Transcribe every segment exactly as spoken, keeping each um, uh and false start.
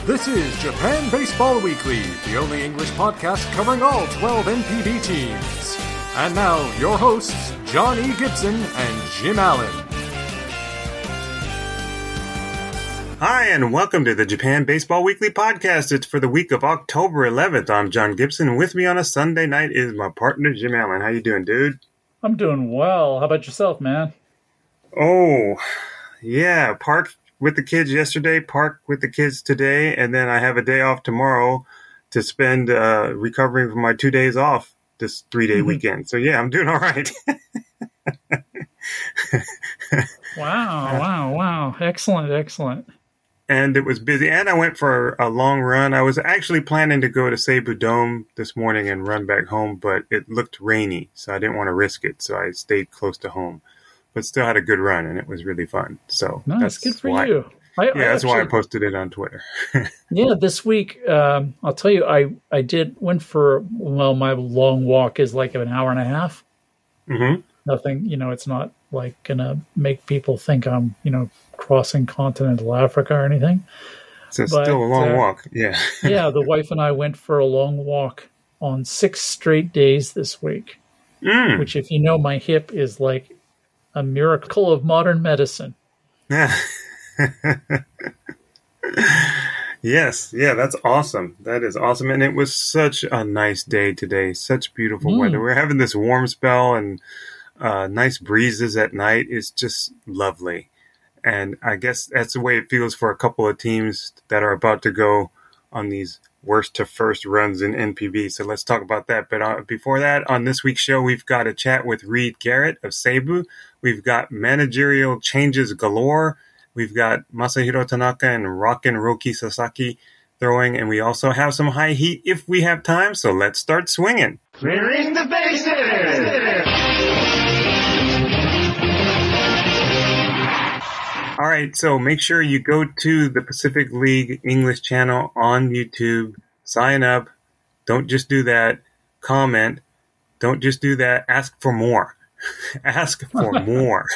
This is Japan Baseball Weekly, the only English podcast covering all twelve N P B teams. And now, your hosts, John E. Gibson and Jim Allen. Hi, and welcome to the Japan Baseball Weekly podcast. It's for the week of October eleventh. I'm John Gibson, and with me on a Sunday night is my partner, Jim Allen. How you doing, dude? I'm doing well. How about yourself, man? Oh, yeah, park with the kids yesterday, park with the kids today, and then I have a day off tomorrow to spend uh, recovering from my two days off this three-day mm-hmm. weekend. So, yeah, I'm doing all right. Wow, wow, wow. Excellent, excellent. And it was busy, and I went for a long run. I was actually planning to go to Seibu Dome this morning and run back home, but it looked rainy, so I didn't want to risk it, so I stayed close to home. But still had a good run, and it was really fun. So nice, that's good for why, you. I, yeah, I that's actually, why I posted it on Twitter. yeah, this week, um, I'll tell you, I, I did went for, well, my long walk is like an hour and a half. Mm-hmm. Nothing, you know, it's not like going to make people think I'm, you know, crossing continental Africa or anything. So it's but, still a long uh, walk, yeah. Yeah, the wife and I went for a long walk on six straight days this week, mm. which, if you know my hip, is like a miracle of modern medicine. Yeah. Yes, yeah, that's awesome. That is awesome. And it was such a nice day today. Such beautiful mm. weather. We're having this warm spell and uh, nice breezes at night. It's just lovely. And I guess that's the way it feels for a couple of teams that are about to go on these worst to first runs in N P B. So let's talk about that. But uh, before that, on this week's show, we've got a chat with Reed Garrett of Seibu. We've got managerial changes galore. We've got Masahiro Tanaka and Rockin' Roki Sasaki throwing. And we also have some high heat if we have time. So let's start swinging. Clearing the bases! All right, so make sure you go to the Pacific League English channel on YouTube, sign up. Don't just do that. Comment. Don't just do that. Ask for more. Ask for more.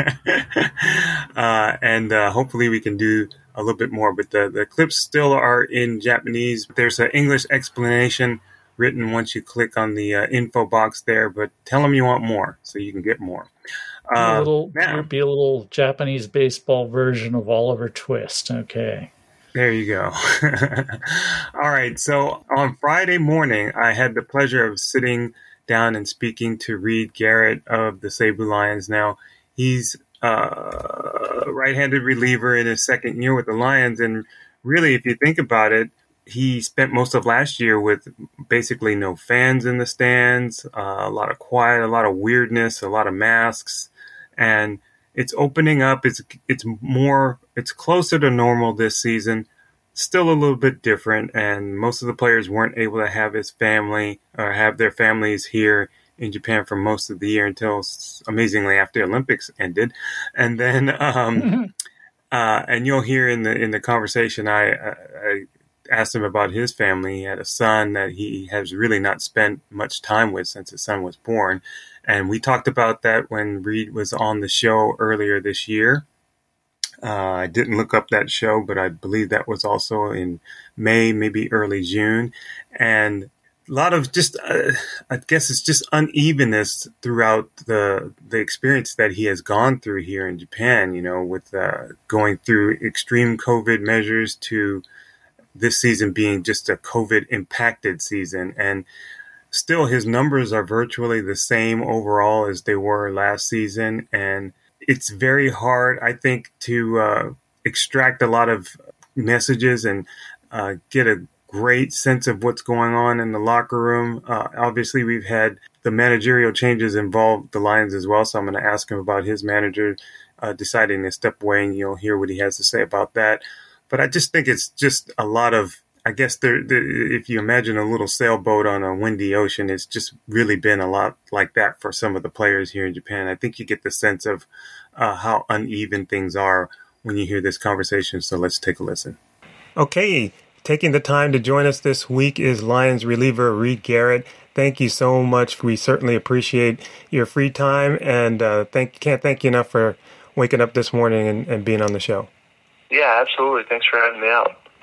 uh, and uh, hopefully we can do a little bit more. But the, the clips still are in Japanese. There's an English explanation written once you click on the uh, info box there. But tell them you want more so you can get more. Uh, a little, now, be a little Japanese baseball version of Oliver Twist. Okay. There you go. All right. So on Friday morning, I had the pleasure of sitting down and speaking to Reed Garrett of the Seibu Lions. Now, he's a right-handed reliever in his second year with the Lions. And really, if you think about it, he spent most of last year with basically no fans in the stands, uh, a lot of quiet, a lot of weirdness, a lot of masks. And it's opening up. It's it's more. It's closer to normal this season. Still a little bit different. And most of the players weren't able to have his family or have their families here in Japan for most of the year until, amazingly, after the Olympics ended. And then, um, mm-hmm. uh, and you'll hear in the in the conversation, I, I asked him about his family. He had a son that he has really not spent much time with since his son was born. And we talked about that when Reed was on the show earlier this year. Uh, I didn't look up that show, but I believe that was also in May, maybe early June. And a lot of just, uh, I guess it's just unevenness throughout the the experience that he has gone through here in Japan, you know, with uh, going through extreme COVID measures to this season being just a COVID impacted season. And still, his numbers are virtually the same overall as they were last season. And it's very hard, I think, to uh, extract a lot of messages and uh, get a great sense of what's going on in the locker room. Uh, obviously, we've had the managerial changes involve the Lions as well. So I'm going to ask him about his manager uh, deciding to step away, and you'll hear what he has to say about that. But I just think it's just a lot of, I guess there, there, if you imagine a little sailboat on a windy ocean, it's just really been a lot like that for some of the players here in Japan. I think you get the sense of uh, how uneven things are when you hear this conversation. So let's take a listen. Okay, taking the time to join us this week is Lions reliever Reed Garrett. Thank you so much. We certainly appreciate your free time, and uh, thank can't thank you enough for waking up this morning and, and being on the show. Yeah, absolutely. Thanks for having me out.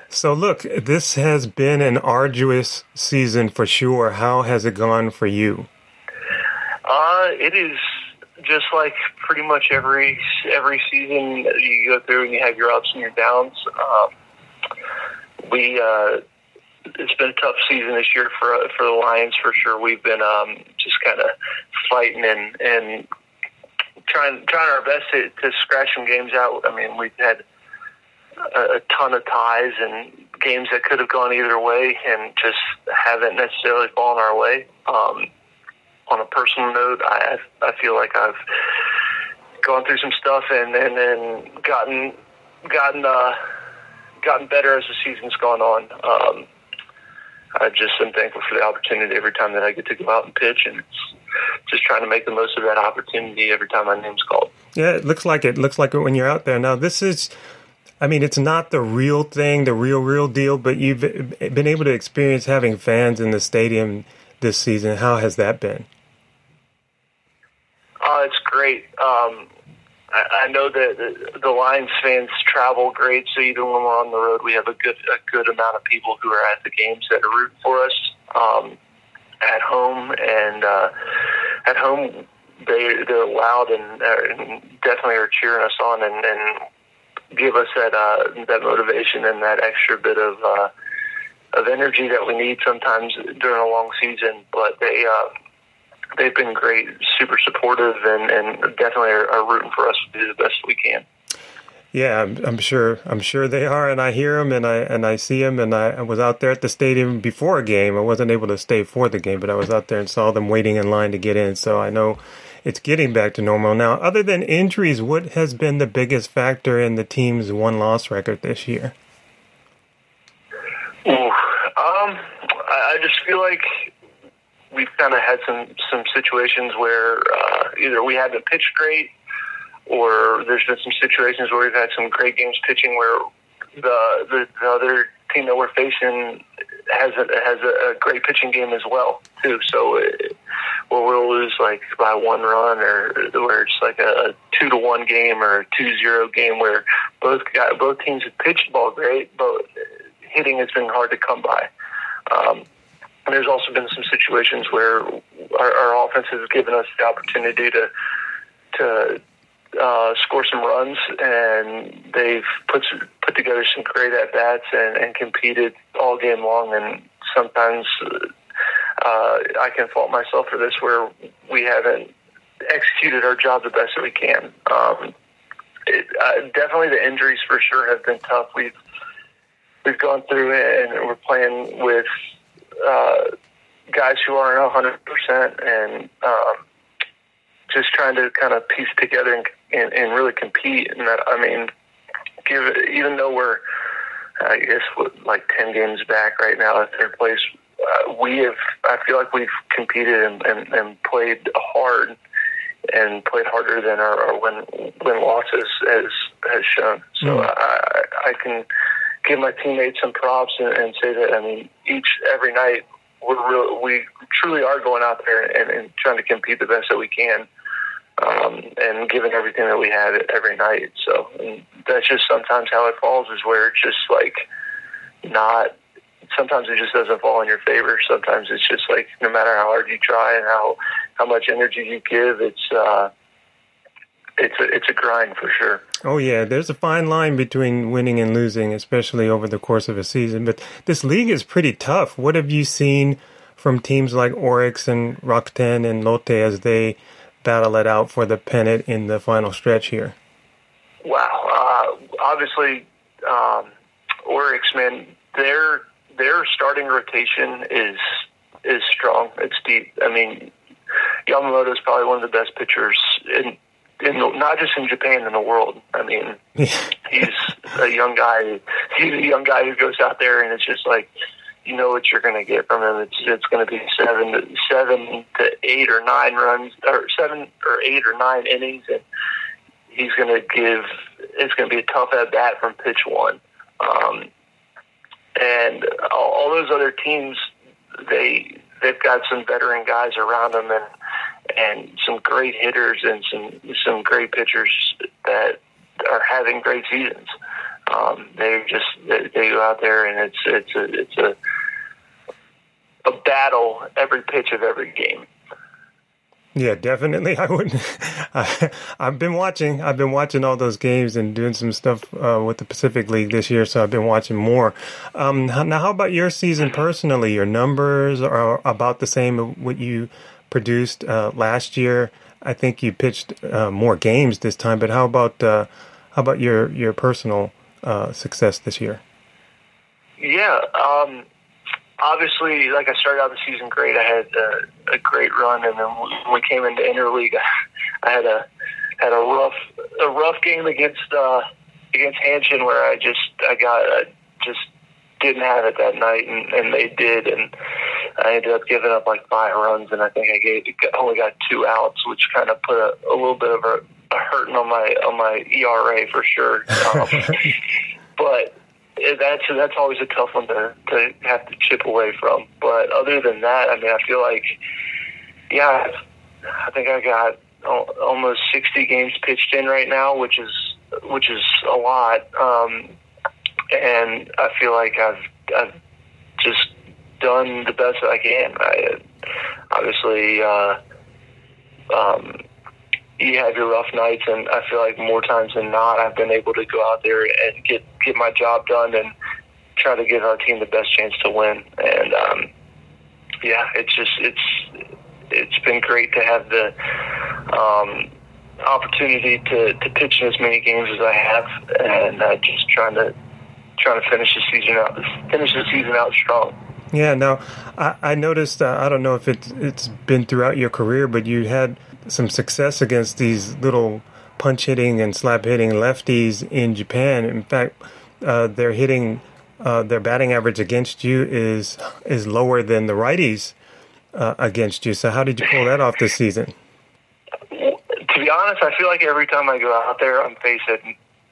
So look, this has been an arduous season for sure. How has it gone for you? Uh, it is just like pretty much every every season you go through, and you have your ups and your downs. Um, we uh, it's been a tough season this year for for the Lions for sure. We've been um, just kind of fighting and and trying trying our best to, to scratch some games out. I mean, we've had a, a ton of ties and games that could have gone either way, and just haven't necessarily fallen our way. Um, on a personal note, I I feel like I've gone through some stuff and and then gotten gotten uh, gotten better as the season's gone on. Um, I just am thankful for the opportunity every time that I get to go out and pitch, and it's just trying to make the most of that opportunity every time my name's called. Yeah, it looks like it. Looks like it when you're out there. Now, this is, I mean, it's not the real thing, the real, real deal, but you've been able to experience having fans in the stadium this season. How has that been? Uh, it's great. Um, I, I know that the, the Lions fans travel great, so even when we're on the road, we have a good a good amount of people who are at the games that are rooting for us. Um, at home, and uh, at home, they, they're loud and, uh, and definitely are cheering us on and, and give us that uh, that motivation and that extra bit of uh, of energy that we need sometimes during a long season. But they uh, they've been great, super supportive, and, and definitely are, are rooting for us to do the best we can. Yeah, I'm, I'm sure. I'm sure they are, and I hear them, and I and I see them, and I, I was out there at the stadium before a game. I wasn't able to stay for the game, but I was out there and saw them waiting in line to get in. So I know it's getting back to normal now. Other than injuries, what has been the biggest factor in the team's one-loss record this year? Ooh, um, I just feel like we've kind of had some some situations where uh, either we haven't pitched great, or there's been some situations where we've had some great games pitching where the the, the other team that we're facing has a, has a, a great pitching game as well too. So it, where we'll lose like by one run, or where it's like a two to one game or a two zero game where both got, both teams have pitched the ball great, but hitting has been hard to come by. Um, and there's also been some situations where our, our offense has given us the opportunity to to Uh, score some runs, and they've put put together some great at bats and, and competed all game long. And sometimes uh, I can fault myself for this, where we haven't executed our job the best that we can. Um, it, uh, definitely, the injuries for sure have been tough. We've we've gone through it, and we're playing with uh, guys who aren't a hundred percent, and um, just trying to kind of piece together and, and, and really compete. And that, I mean, give it, even though we're, I guess, like ten games back right now at third place, uh, we have, I feel like we've competed and, and, and played hard and played harder than our, our win, win losses has, has shown. So mm. I, I can give my teammates some props and, and say that, I mean, each, every night, we're real, we truly are going out there and, and trying to compete the best that we can. Um, and giving everything that we have every night. So and that's just sometimes how it falls, is where it's just like not, sometimes it just doesn't fall in your favor. Sometimes it's just like, no matter how hard you try and how, how much energy you give, it's, uh, it's a, it's a grind for sure. Oh yeah. There's a fine line between winning and losing, especially over the course of a season, but this league is pretty tough. What have you seen from teams like Oryx and Rakuten and Lotte as they battle it out for the pennant in the final stretch here? Wow. Uh, obviously, um, Oryx, man, their their starting rotation is is strong. It's deep. I mean, Yamamoto is probably one of the best pitchers in, in the, not just in Japan, in the world. I mean, he's a young guy. He's a young guy who goes out there, and it's just like, you know what you're going to get from him. It's it's going to be seven to seven to eight or nine runs, or seven or eight or nine innings, and he's going to give. It's going to be a tough at bat from pitch one. Um, and all, all those other teams, they they've got some veteran guys around them, and and some great hitters and some some great pitchers that are having great seasons. Um, they're just they, they go out there and it's it's a it's a a battle every pitch of every game. Yeah, definitely. I wouldn't. I, I've been watching. I've been watching all those games and doing some stuff uh, with the Pacific League this year, so I've been watching more. Um, now, how about your season personally? Your numbers are about the same of what you produced uh, last year. I think you pitched uh, more games this time, but how about uh, how about your your personal uh, success this year? Yeah. Um, Obviously, like I started out the season great. I had a, a great run, and then when we came into interleague, I had a had a rough a rough game against uh, against Hanshin, where I just I got I just didn't have it that night, and, and they did, and I ended up giving up like five runs, and I think I gave only got two outs, which kind of put a, a little bit of a, a hurting on my on my E R A for sure. Um, but. That's that's always a tough one to, to have to chip away from. But other than that, I mean, I feel like, yeah, I think I got almost sixty games pitched in right now, which is which is a lot. Um, and I feel like I've I've just done the best that I can. I obviously. Uh, um, You have your rough nights, and I feel like more times than not, I've been able to go out there and get get my job done and try to give our team the best chance to win. And um, yeah, it's just it's it's been great to have the um, opportunity to, to pitch in as many games as I have, and uh, just trying to trying to finish the season out finish the season out strong. Yeah. Now, I, I noticed. Uh, I don't know if it's it's been throughout your career, but you had some success against these little punch hitting and slap hitting lefties in Japan. In fact, uh, their hitting, uh, their batting average against you is is lower than the righties uh, against you. So how did you pull that off this season? To be honest, I feel like every time I go out there, I'm facing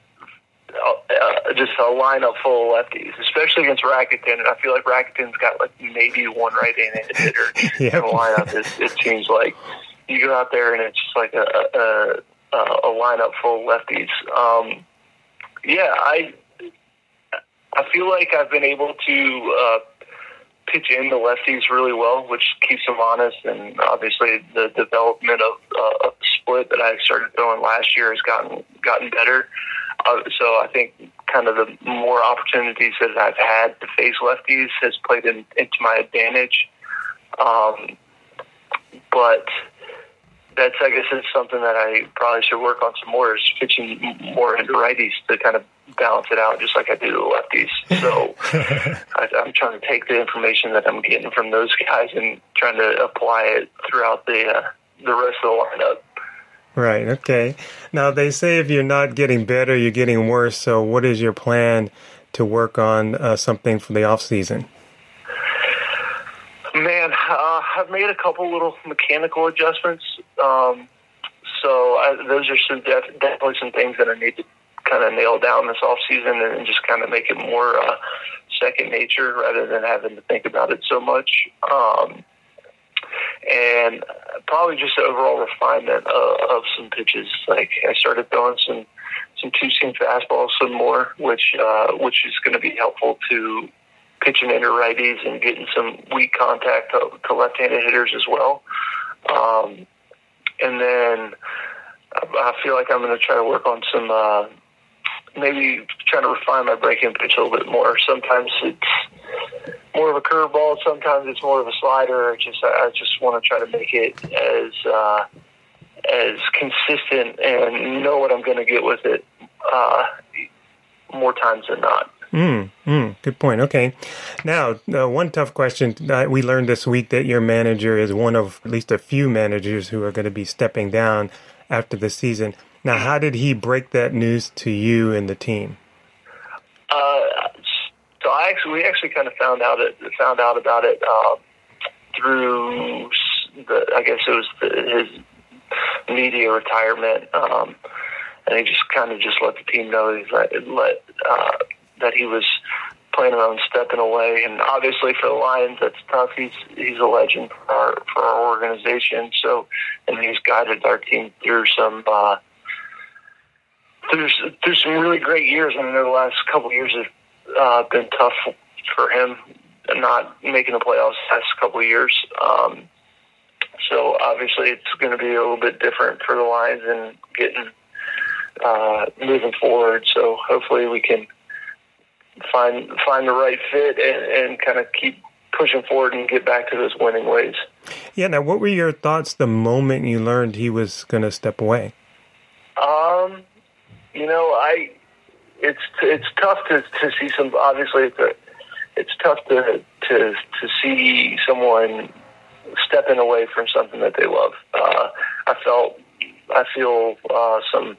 uh, just a lineup full of lefties, especially against Rakuten. And I feel like Rakuten's got like maybe one right-handed hitter Yep. in the lineup. It, it seems like. You go out there and it's just like a a, a, a lineup full of lefties. Um, yeah, I I feel like I've been able to uh, pitch in the lefties really well, which keeps them honest. And obviously, the development of, uh, of the split that I started throwing last year has gotten gotten better. Uh, so I think kind of the more opportunities that I've had to face lefties has played in, into my advantage. Um, but that's, I guess, it's something that I probably should work on some more, is pitching more into righties to kind of balance it out, just like I do to lefties. So I, I'm trying to take the information that I'm getting from those guys and trying to apply it throughout the uh, the rest of the lineup. Right. Okay. Now, they say if you're not getting better, you're getting worse. So what is your plan to work on uh, something for the off season? Man, uh, I've made a couple little mechanical adjustments. Um, so I, those are some def- definitely some things that I need to kind of nail down this off season and just kind of make it more uh, second nature rather than having to think about it so much. Um, and probably just the overall refinement of, of some pitches. Like I started throwing some some two seam fastballs some more, which uh, which is going to be helpful to pitching into righties and getting some weak contact to, to left-handed hitters as well. Um, and then I feel like I'm going to try to work on some, uh, maybe trying to refine my break-in pitch a little bit more. Sometimes it's more of a curveball. Sometimes it's more of a slider. I just, I just want to try to make it as, uh, as consistent and know what I'm going to get with it uh, more times than not. Mm, mm, good point. Okay. Now, uh, one tough question. Uh, we learned this week that your manager is one of at least a few managers who are going to be stepping down after the season. Now, how did he break that news to you and the team? Uh, so I actually, we actually kind of found out it, found out about it uh, through the, I guess it was the, his media retirement, um, and he just kind of just let the team know he's let, let uh, that he was planning on stepping away. And obviously for the Lions, that's tough. He's he's a legend for our, for our organization. So, and he's guided our team through some uh, there's there's some really great years. I mean, the last couple of years have uh, been tough for him, not making the playoffs the last couple of years. Um, so obviously, it's going to be a little bit different for the Lions and getting uh, moving forward. So hopefully, we can find find the right fit and, and kind of keep pushing forward and get back to those winning ways. Yeah. Now, what were your thoughts the moment you learned he was going to step away? Um, you know, I it's it's tough to, to see some. Obviously, it's a, it's tough to to to see someone stepping away from something that they love. Uh, I felt I feel uh, some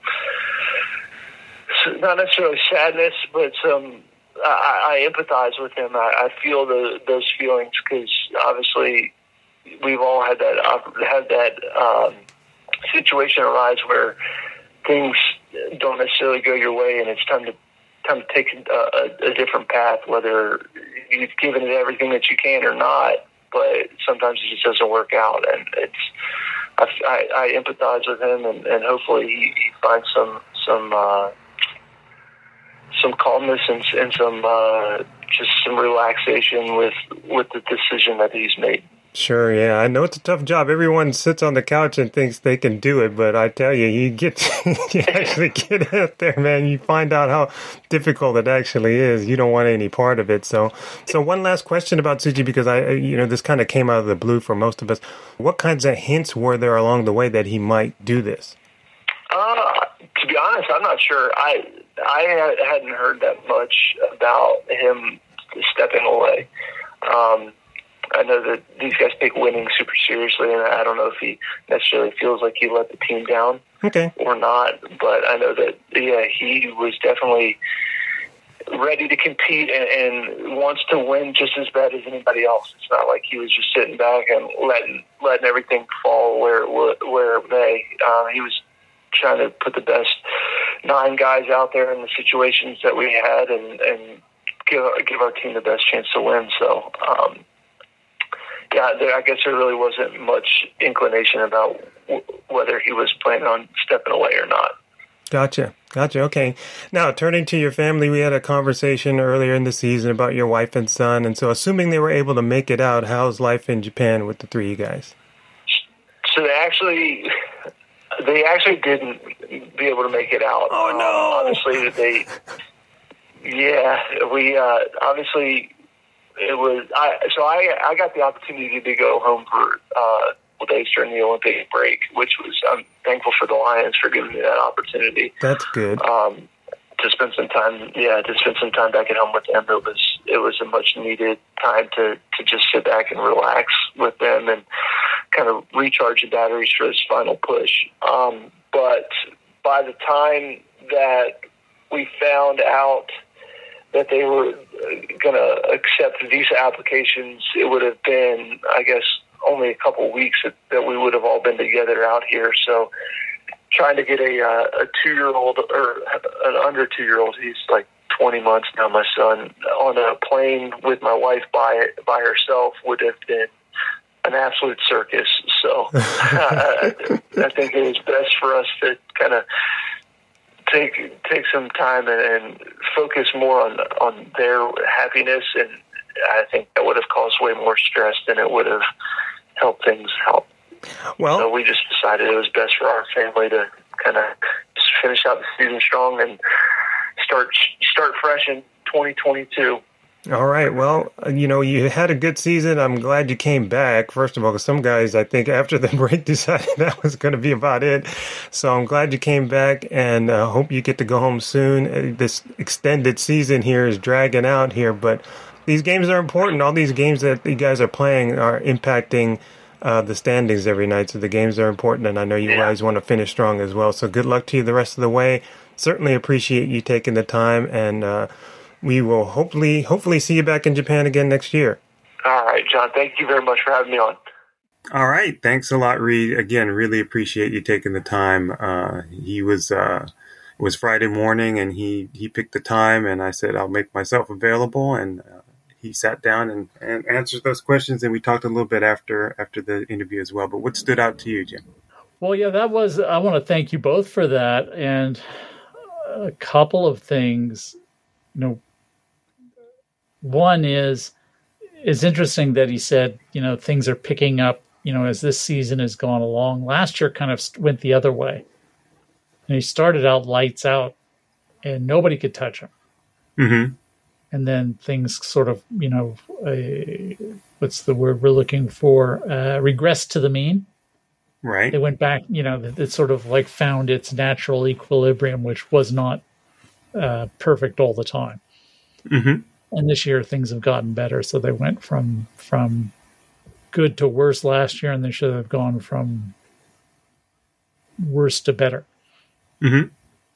not necessarily sadness, but some. I, I empathize with him. I, I feel the, those feelings because obviously we've all had that had that um, situation arise where things don't necessarily go your way, and it's time to time to take a, a, a different path. Whether you've given it everything that you can or not, but sometimes it just doesn't work out, and it's I, I, I empathize with him, and, and hopefully he, he finds some some. Uh, some calmness and, and some uh, just some relaxation with with the decision that he's made. Sure, yeah. I know it's a tough job. Everyone sits on the couch and thinks they can do it, but I tell you, you get you actually get out there, man. You find out how difficult it actually is. You don't want any part of it. So, so one last question about Suji, because I, you know, this kind of came out of the blue for most of us. What kinds of hints were there along the way that he might do this? Uh, to be honest, I'm not sure. I I hadn't heard that much about him stepping away. Um, I know that these guys take winning super seriously, and I don't know if he necessarily feels like he let the team down okay. or not. But I know that, yeah, he was definitely ready to compete and, and wants to win just as bad as anybody else. It's not like he was just sitting back and letting letting everything fall where where it may. Uh, he was trying to put the best nine guys out there in the situations that we had and, and give give our team the best chance to win. So, um, yeah, there, I guess there really wasn't much inclination about w- whether he was planning on stepping away or not. Gotcha. Gotcha. Okay. Now, turning to your family, we had a conversation earlier in the season about your wife and son. And so assuming they were able to make it out, how's life in Japan with the three of you guys? So they actually... They actually didn't be able to make it out. Oh, no. Um, obviously, they, yeah, we, uh, obviously, it was, I, so I, I got the opportunity to go home for, uh, days during the Olympic break, which was, I'm thankful for the Lions for giving me that opportunity. That's good. Um, to spend some time, yeah, to spend some time back at home with them. It was, it was a much needed time to, to just sit back and relax with them and kind of recharge the batteries for this final push. Um, but by the time that we found out that they were going to accept visa applications, it would have been, I guess, only a couple of weeks that, that we would have all been together out here. So trying to get a, uh, a two-year-old or an under two-year-old, he's like twenty months now, my son, on a plane with my wife by by herself would have been an absolute circus. So I, I think it was best for us to kind of take take some time and, and focus more on on their happiness, and I think that would have caused way more stress than it would have helped things help. Well, so we just decided it was best for our family to kind of just finish out the season strong and start start fresh in twenty twenty-two. All right. Well, you know, you had a good season. I'm glad you came back, first of all, because some guys, I think, after the break decided that was going to be about it. So I'm glad you came back, and uh, hope you get to go home soon. This extended season here is dragging out here, but these games are important. All these games that you guys are playing are impacting uh, the standings every night, so the games are important, and I know you yeah. guys want to finish strong as well. So good luck to you the rest of the way. Certainly appreciate you taking the time, and uh, we will hopefully hopefully see you back in Japan again next year. All right, John. Thank you very much for having me on. All right. Thanks a lot, Reed. Again, really appreciate you taking the time. Uh, he was uh, it was Friday morning, and he, he picked the time, and I said I'll make myself available, and uh, he sat down and, and answered those questions, and we talked a little bit after after the interview as well. But what stood out to you, Jim? Well, yeah, that was, I want to thank you both for that. And a couple of things. You know, one is it's interesting that he said, you know, things are picking up, you know, as this season has gone along. Last year kind of went the other way. And he started out lights out and nobody could touch him. Mm-hmm. And then things sort of, you know, uh, what's the word we're looking for? Uh, regressed to the mean. Right. It went back, you know, it sort of like found its natural equilibrium, which was not uh, perfect all the time. Mm-hmm. And this year things have gotten better. So they went from from good to worse last year, and they should have gone from worse to better. Mm-hmm.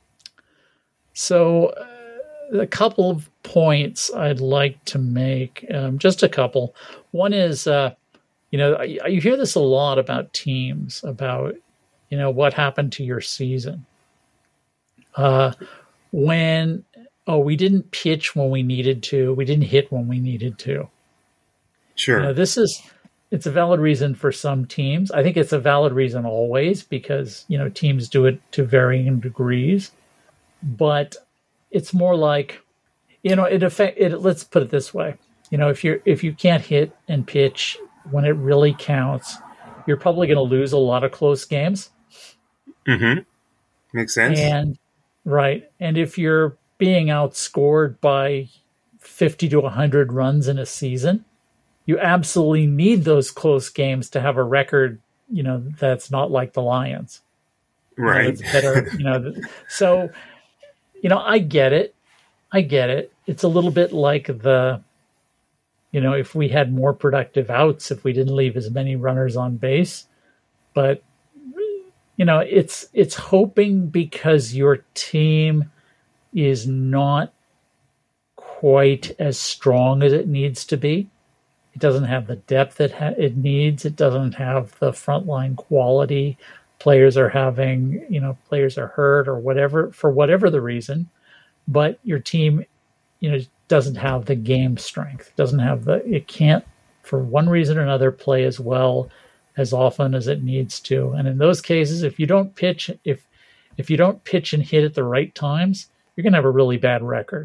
So uh, a couple of points I'd like to make, um, just a couple. One is, uh, you know, you hear this a lot about teams, about, you know, what happened to your season. Uh, when, oh, we didn't pitch when we needed to, we didn't hit when we needed to. Sure. You know, this is, it's a valid reason for some teams. I think it's a valid reason always because, you know, teams do it to varying degrees. But it's more like, you know, it affect it. Let's put it this way. You know, if you're if you can't hit and pitch when it really counts, you're probably going to lose a lot of close games. Mm-hmm. Makes sense. And right, and if you're being outscored by fifty to one hundred runs in a season, you absolutely need those close games to have a record, you know, that's not like the Lions. Right. You know, it's better, you know. So, you know, I get it. I get it. It's a little bit like the, you know, if we had more productive outs, if we didn't leave as many runners on base. But, you know, it's it's hoping because your team is not quite as strong as it needs to be. It doesn't have the depth it ha- it needs. It doesn't have the frontline quality. Players are having, you know, players are hurt or whatever, for whatever the reason. But your team, you know, doesn't have the game strength, doesn't have the, it can't, for one reason or another, play as well as often as it needs to. And in those cases, if you don't pitch, if if you don't pitch and hit at the right times, you're going to have a really bad record.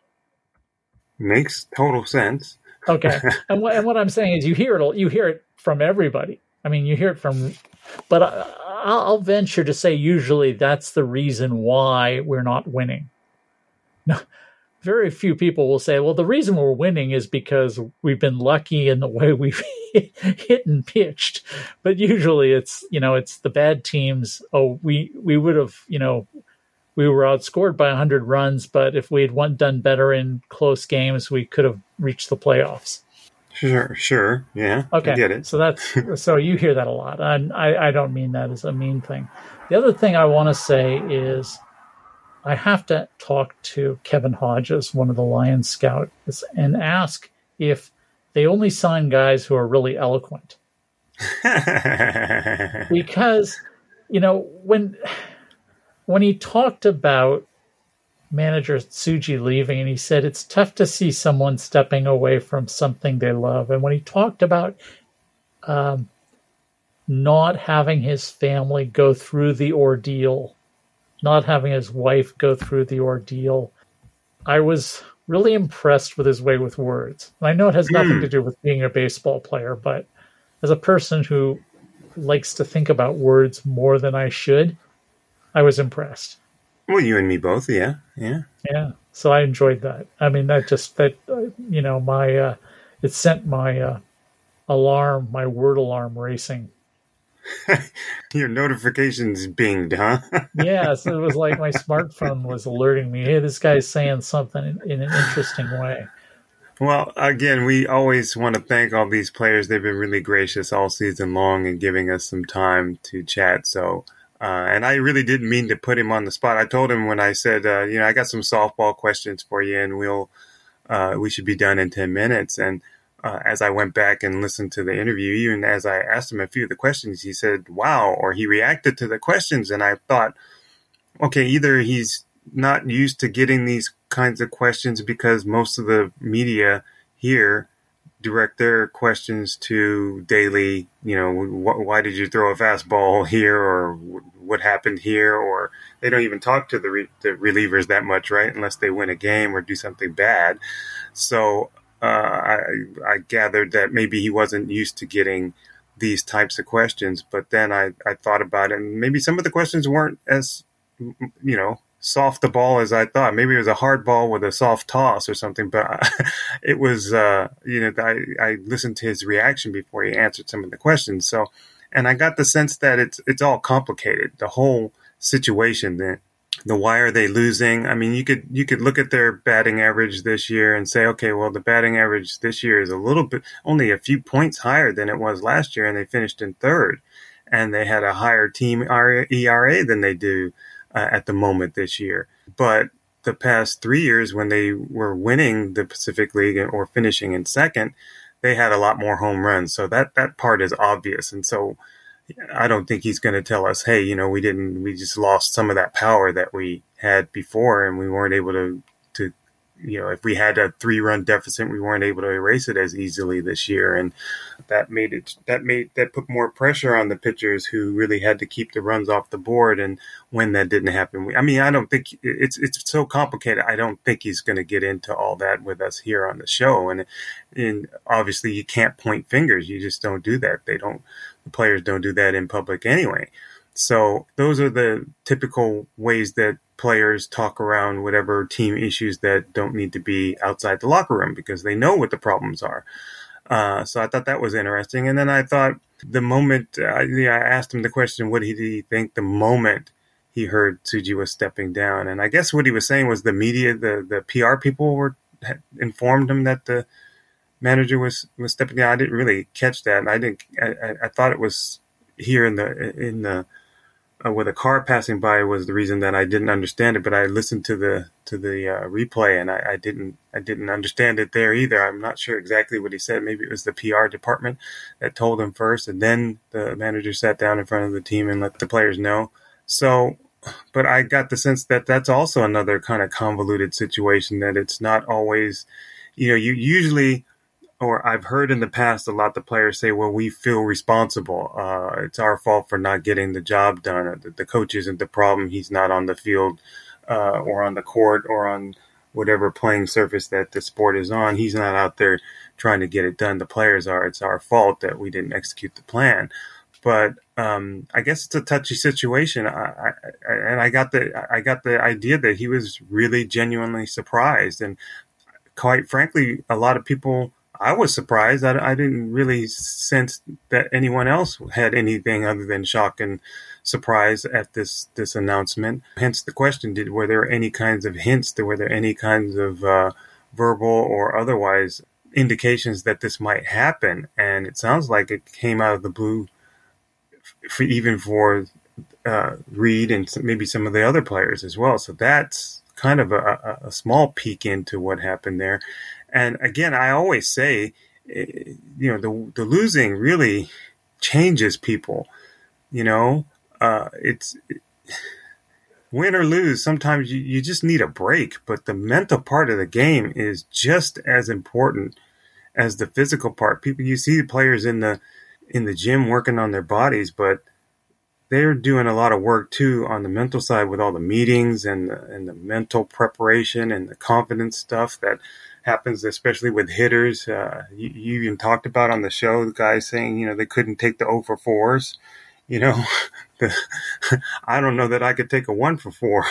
Makes total sense. Okay. And what, and what I'm saying is you hear it, you hear it from everybody. I mean, you hear it from, but I, I'll venture to say usually that's the reason why we're not winning. No, very few people will say, well, the reason we're winning is because we've been lucky in the way we've hit and pitched. But usually it's, you know, it's the bad teams. Oh, we, we would have, you know, we were outscored by one hundred runs, but if we had one done better in close games, we could have reached the playoffs. Sure, sure. Yeah, okay. I get it. So that's, so you hear that a lot. And I, I don't mean that as a mean thing. The other thing I want to say is I have to talk to Kevin Hodges, one of the Lions scouts, and ask if they only sign guys who are really eloquent. Because, you know, when when he talked about manager Tsuji leaving, and he said it's tough to see someone stepping away from something they love. And when he talked about um, not having his family go through the ordeal, not having his wife go through the ordeal, I was really impressed with his way with words. And I know it has nothing mm. to do with being a baseball player, but as a person who likes to think about words more than I should, I was impressed. Well, you and me both, yeah, yeah. Yeah, so I enjoyed that. I mean, that just, that, uh, you know, my, uh, it sent my uh, alarm, my word alarm racing. Your notifications binged, huh? Yeah, so it was like my smartphone was alerting me, hey, this guy's saying something in, in an interesting way. Well, again, we always want to thank all these players. They've been really gracious all season long and giving us some time to chat. So, uh, and I really didn't mean to put him on the spot. I told him when I said, uh, you know, I got some softball questions for you, and we'll, uh, we should be done in ten minutes. And uh, as I went back and listened to the interview, even as I asked him a few of the questions, he said, "Wow," or he reacted to the questions, and I thought, okay, either he's not used to getting these kinds of questions because most of the media here direct their questions to Daly, you know, wh- why did you throw a fastball here, or what happened here, or they don't even talk to the, re- the relievers that much, right? Unless they win a game or do something bad. So uh, I, I gathered that maybe he wasn't used to getting these types of questions, but then I, I thought about it, and maybe some of the questions weren't as, you know, soft the ball as I thought. Maybe it was a hard ball with a soft toss or something, but it was, uh, you know, I, I listened to his reaction before he answered some of the questions. So, and I got the sense that it's, it's all complicated. The whole situation, the, the why are they losing? I mean, you could, you could look at their batting average this year and say, okay, well, the batting average this year is a little bit, only a few points higher than it was last year. And they finished in third, and they had a higher team E R A than they do Uh, at the moment this year. But the past three years when they were winning the Pacific League or finishing in second, they had a lot more home runs. So that, that part is obvious. And so I don't think he's going to tell us, hey, you know, we didn't, we just lost some of that power that we had before, and we weren't able to, to, you know, if we had a three run deficit, we weren't able to erase it as easily this year. And that made it, that made, that put more pressure on the pitchers who really had to keep the runs off the board. And when that didn't happen, I mean, I don't think it's, it's so complicated. I don't think he's going to get into all that with us here on the show. And, and obviously you can't point fingers. You just don't do that. They don't, the players don't do that in public anyway. So those are the typical ways that players talk around whatever team issues that don't need to be outside the locker room, because they know what the problems are. Uh, so I thought that was interesting. And then I thought the moment uh, yeah, I asked him the question, what did he think the moment he heard Tsuji was stepping down? And I guess what he was saying was the media, the, the P R people were had informed him that the manager was, was stepping down. I didn't really catch that. And I didn't, I, I thought it was here in the, in the, Uh, with a car passing by was the reason that I didn't understand it. But I listened to the to the uh, replay, and I, I didn't I didn't understand it there either. I'm not sure exactly what he said. Maybe it was the P R department that told him first, and then the manager sat down in front of the team and let the players know. So, but I got the sense that that's also another kind of convoluted situation, that it's not always, you know, you usually, or I've heard in the past a lot the players say, well, we feel responsible. Uh, it's our fault for not getting the job done. Or the, the coach isn't the problem. He's not on the field uh, or on the court or on whatever playing surface that the sport is on. He's not out there trying to get it done. The players are. It's our fault that we didn't execute the plan. But um, I guess it's a touchy situation. I, I, and I got the I got the idea that he was really genuinely surprised. And quite frankly, a lot of people, I was surprised. I, I didn't really sense that anyone else had anything other than shock and surprise at this, this announcement. Hence the question, did, were there any kinds of hints? Were there any kinds of uh, verbal or otherwise indications that this might happen? And it sounds like it came out of the blue, for, even for uh, Reed and maybe some of the other players as well. So that's kind of a, a small peek into what happened there. And again, I always say, you know, the the losing really changes people. You know, uh, it's it, win or lose. Sometimes you, you just need a break, but the mental part of the game is just as important as the physical part. People, you see the players in the in the gym working on their bodies, but they're doing a lot of work too on the mental side with all the meetings and the, and the mental preparation and the confidence stuff that happens, especially with hitters. Uh, you, you even talked about on the show, the guys saying, you know, they couldn't take the oh for fours. You know, the, I don't know that I could take a one for four,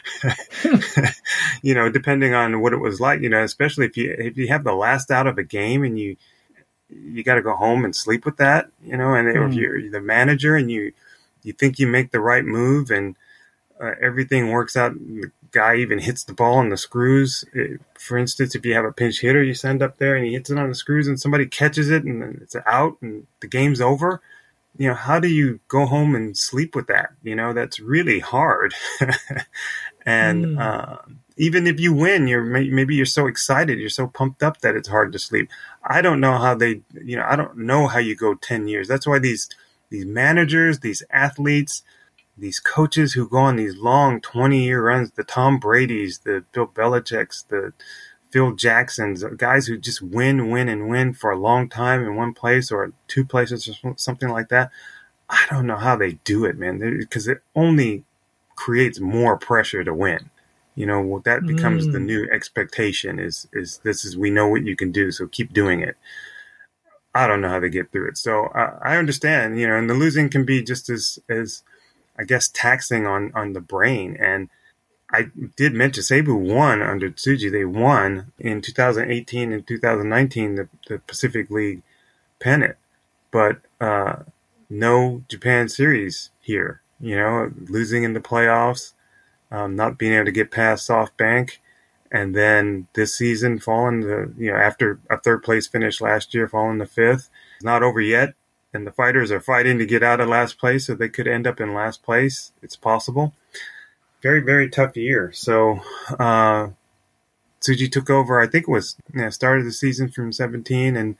you know, depending on what it was like, you know, especially if you, if you have the last out of a game and you, you got to go home and sleep with that, you know, and mm. if you're the manager and you, you think you make the right move and uh, everything works out, the guy even hits the ball on the screws. It, for instance, if you have a pinch hitter, you send up there and he hits it on the screws and somebody catches it and it's out and the game's over. You know, how do you go home and sleep with that? You know, that's really hard. and mm. uh, even if you win, you're maybe you're so excited, you're so pumped up that it's hard to sleep. I don't know how they, you know, I don't know how you go ten years. That's why these these managers, these athletes, these coaches who go on these long twenty-year runs, the Tom Brady's, the Bill Belichick's, the Phil Jacksons, guys who just win, win, and win for a long time in one place or two places or something like that. I don't know how they do it, man, because it only creates more pressure to win. You know, that becomes mm. the new expectation is, is this is, we know what you can do, so keep doing it. I don't know how they get through it. So uh, I understand, you know, and the losing can be just as, as I guess, taxing on, on the brain. And I did mention Seibu won under Tsuji. They won in two thousand eighteen and two thousand nineteen, the, the Pacific League pennant, but uh, no Japan series here, you know, losing in the playoffs, um, not being able to get past SoftBank. And then this season falling to, you know, after a third place finish last year, falling to fifth. It's not over yet. And the fighters are fighting to get out of last place, so they could end up in last place. It's possible. Very, very tough year. So uh, Tsuji took over, I think it was, you know, started the season from seventeen. And,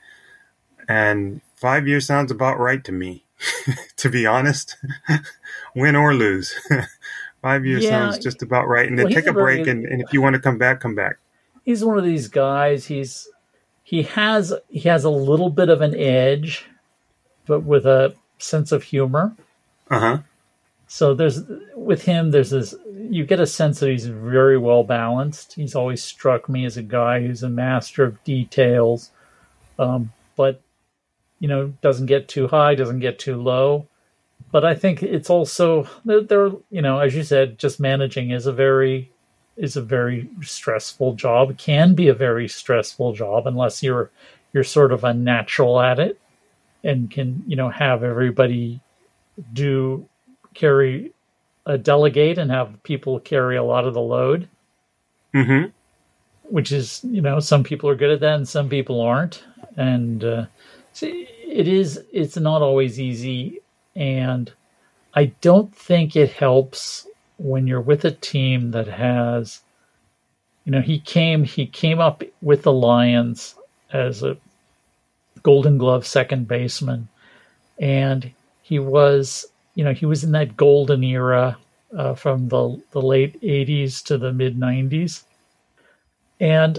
and five years sounds about right to me, to be honest. Win or lose. Five years yeah. sounds just about right. And then well, take a break, and, and if you want to come back, come back. He's one of these guys. He's he has he has a little bit of an edge, but with a sense of humor. Uh-huh. So there's with him, there's this, you get a sense that he's very well balanced. He's always struck me as a guy who's a master of details, um, but, you know, doesn't get too high, doesn't get too low. But I think it's also, they're, they're, you know, as you said, just managing is a very, is a very stressful job. It can be a very stressful job unless you're, you're sort of a natural at it and can, you know, have everybody do carry a delegate and have people carry a lot of the load. Mm-hmm. Which is, you know, some people are good at that and some people aren't. And uh, see, it is, it's not always easy. And I don't think it helps when you're with a team that has, you know, he came, he came up with the Lions as a Golden Glove second baseman. And he was, you know, he was in that golden era uh, from the, the late eighties to the mid nineties. And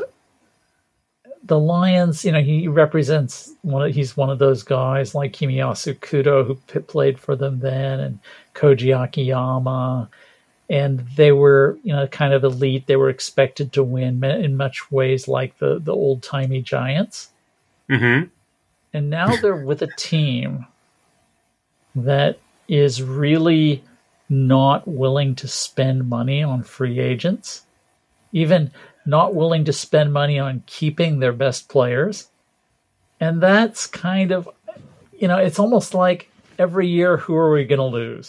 the Lions, you know, he represents one of, he's one of those guys like Kimiyasu Kudo who p- played for them then, and Koji Akiyama. And they were, you know, kind of elite. They were expected to win in much ways like the, the old-timey Giants. Mm-hmm. And now they're with a team that is really not willing to spend money on free agents, even not willing to spend money on keeping their best players. And that's kind of, you know, it's almost like every year, who are we going to lose?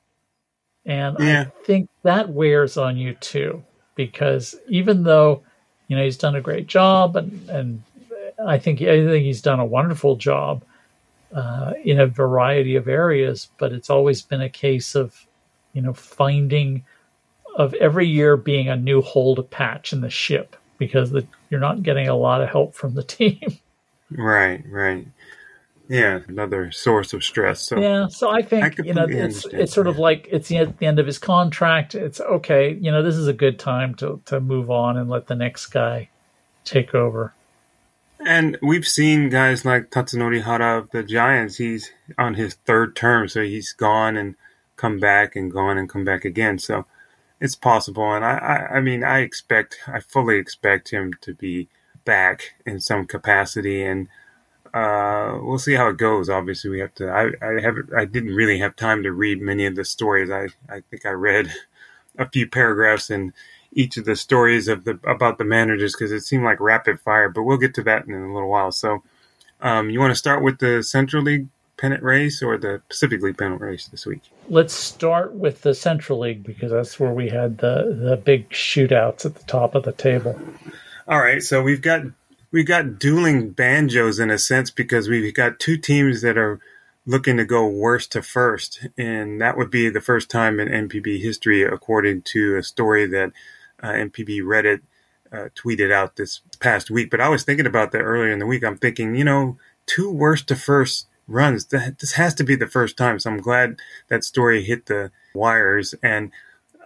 And yeah. I think that wears on you too, because even though, you know, he's done a great job and, and I think, I think he's done a wonderful job uh, in a variety of areas, but it's always been a case of, you know, finding of every year being a new hole to patch in the ship because the, you're not getting a lot of help from the team. Right, right. Yeah, another source of stress. So yeah, so I think, I you know, it's it's sort that. of like it's at the end of his contract. It's okay, you know, this is a good time to, to move on and let the next guy take over. And we've seen guys like Tatsunori Hara of the Giants. He's on his third term, so he's gone and come back and gone and come back again. So it's possible. And I, I, I mean, I expect, I fully expect him to be back in some capacity. And uh, we'll see how it goes. Obviously, we have to, I, I have, I didn't really have time to read many of the stories. I, I think I read a few paragraphs in each of the stories of the, about the managers because it seemed like rapid fire, but we'll get to that in a little while. So um, you want to start with the Central League pennant race or the Pacific League pennant race this week? Let's start with the Central League because that's where we had the, the big shootouts at the top of the table. All right, so we've got we've got dueling banjos in a sense because we've got two teams that are looking to go worst to first, and that would be the first time in N P B history, according to a story that uh, N P B Reddit uh, tweeted out this past week. But I was thinking about that earlier in the week. I'm thinking, you know, two worst to first runs. This has to be the first time. So I'm glad that story hit the wires. And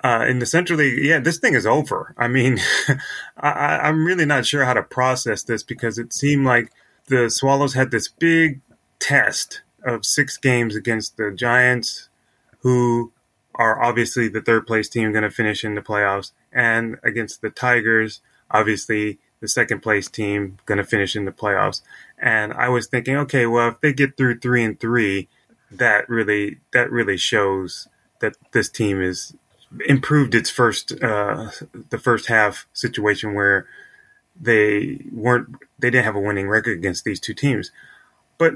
uh, in the Central League, yeah, this thing is over. I mean, I, I'm really not sure how to process this because it seemed like the Swallows had this big test of six games against the Giants, who are obviously the third place team going to finish in the playoffs, and against the Tigers, obviously the second place team going to finish in the playoffs. And I was thinking, okay, well, if they get through three and three, that really that really shows that this team is improved its first uh, the first half situation where they weren't they didn't have a winning record against these two teams. But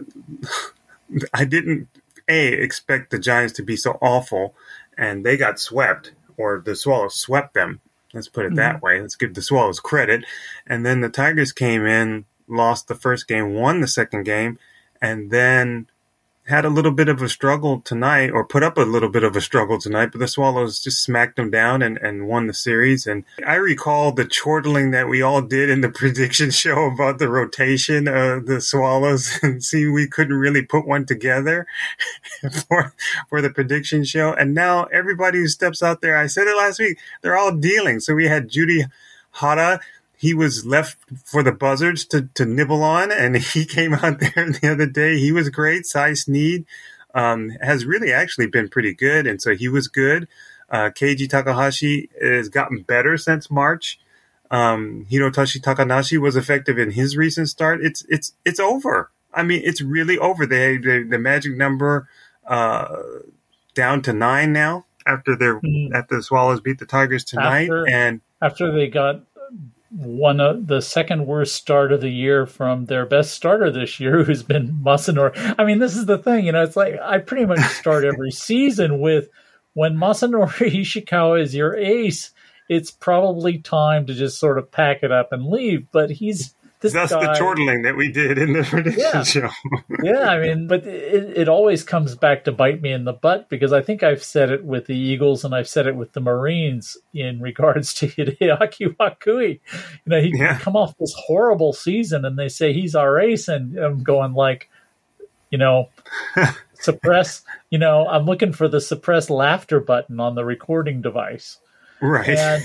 I didn't a expect the Giants to be so awful, and they got swept, or the Swallows swept them. Let's put it mm-hmm. that way. Let's give the Swallows credit. And then the Tigers came in, lost the first game, won the second game, and then had a little bit of a struggle tonight, or put up a little bit of a struggle tonight, but the Swallows just smacked them down and, and won the series. And I recall the chortling that we all did in the prediction show about the rotation of the Swallows, and see, we couldn't really put one together for, for the prediction show. And now everybody who steps out there, I said it last week, they're all dealing. So we had Judy Hara. He was left for the Buzzards to, to nibble on, and he came out there the other day. He was great. Cy Sneed um, has really actually been pretty good, and so he was good. Uh, Keiji Takahashi has gotten better since March. Um, Hirotoshi Takanashi was effective in his recent start. It's it's it's over. I mean, it's really over. They, they the magic number uh, down to nine now after their mm. after the Swallows beat the Tigers tonight, after, and after they got one of the second worst start of the year from their best starter this year, who's been Masanori. I mean, this is the thing, you know, it's like I pretty much start every season with, when Masanori Ishikawa is your ace, it's probably time to just sort of pack it up and leave. But he's this That's guy, the chortling that we did in the prediction yeah. show. yeah, I mean, but it, it always comes back to bite me in the butt, because I think I've said it with the Eagles and I've said it with the Marines in regards to Hideaki Wakui. You know, he yeah. come off this horrible season and they say he's our ace, and I'm going like, you know, suppress, you know, I'm looking for the suppress laughter button on the recording device. Right. And,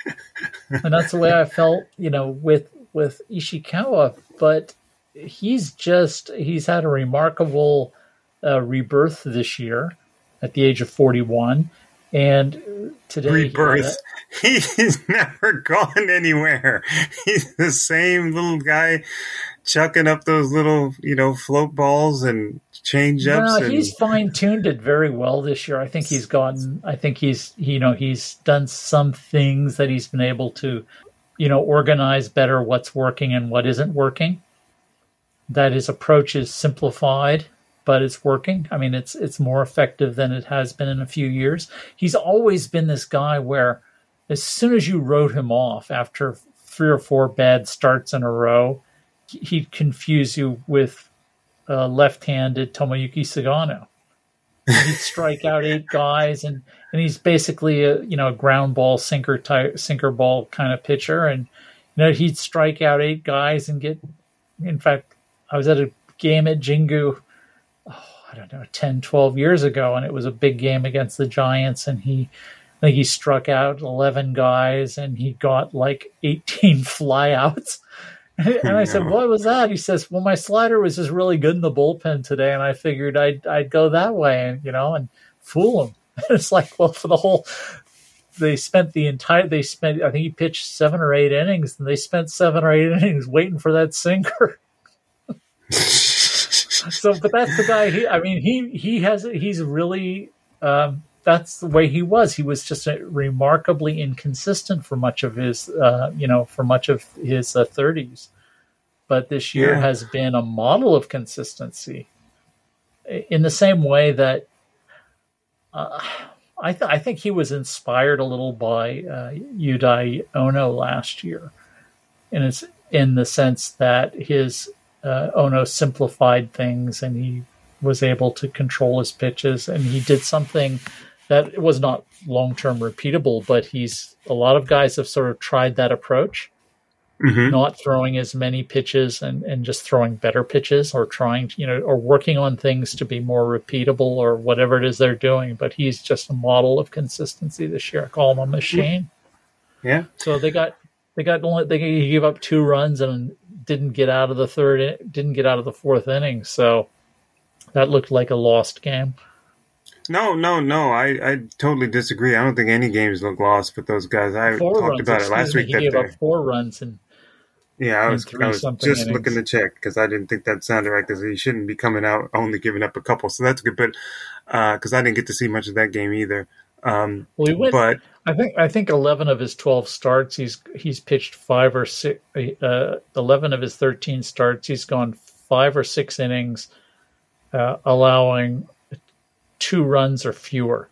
and that's the way I felt, you know, with, with Ishikawa, but he's just, he's had a remarkable uh, rebirth this year at the age of forty-one. And today, rebirth. He He's never gone anywhere. He's the same little guy chucking up those little, you know, float balls and change ups. No, and... he's fine tuned it very well this year. I think he's gotten, I think he's, you know, he's done some things that he's been able to, you know, organize better what's working and what isn't working. That his approach is simplified, but it's working. I mean, it's it's more effective than it has been in a few years. He's always been this guy where as soon as you wrote him off after three or four bad starts in a row, he'd confuse you with uh, left-handed Tomoyuki Sagano. He'd strike out eight guys, and, and he's basically a you know a ground ball sinker type, sinker ball kind of pitcher. And you know he'd strike out eight guys and get. In fact, I was at a game at Jingu, oh, I don't know, ten, twelve years ago, and it was a big game against the Giants, and he, I think he struck out eleven guys, and he got like eighteen flyouts. And I said, what was that? He says, well, my slider was just really good in the bullpen today, and I figured I'd I'd go that way, and you know, and fool him. It's like, well, for the whole, they spent the entire, they spent, I think he pitched seven or eight innings, and they spent seven or eight innings waiting for that sinker. So, but that's the guy. He, I mean, he he has, he's really, um, that's the way he was. He was just a remarkably inconsistent for much of his, uh, you know, for much of his uh, thirties. But this year yeah. has been a model of consistency. In the same way that uh, I, th- I think he was inspired a little by uh, Yudai Ono last year, and it's in the sense that his uh, Ono simplified things, and he was able to control his pitches, and he did something that was not long-term repeatable, but he's a lot of guys have sort of tried that approach, mm-hmm. not throwing as many pitches and, and just throwing better pitches, or trying, you know, or working on things to be more repeatable or whatever it is they're doing. But he's just a model of consistency this year. I call him a machine. Yeah. So they got they got only they gave up two runs and didn't get out of the third, didn't get out of the fourth inning. So that looked like a lost game. No, no, no. I, I totally disagree. I don't think any games look lost with those guys. I four talked runs, about it last me, week. He That gave day. up four runs and yeah, I was, I was just innings. looking to check because I didn't think that sounded right, because he shouldn't be coming out only giving up a couple. So that's good. But because uh, I didn't get to see much of that game either. Um, well, he went, but I think I think eleven of his twelve starts, he's he's pitched five or six. Uh, eleven of his thirteen starts, he's gone five or six innings, uh, allowing two runs or fewer.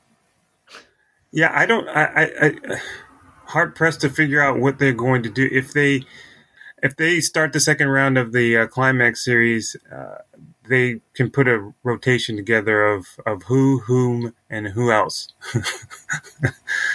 Yeah, I don't. I, I, I hard pressed to figure out what they're going to do if they if they start the second round of the uh, Climax series. Uh, they can put a rotation together of, of who, whom, and who else. uh,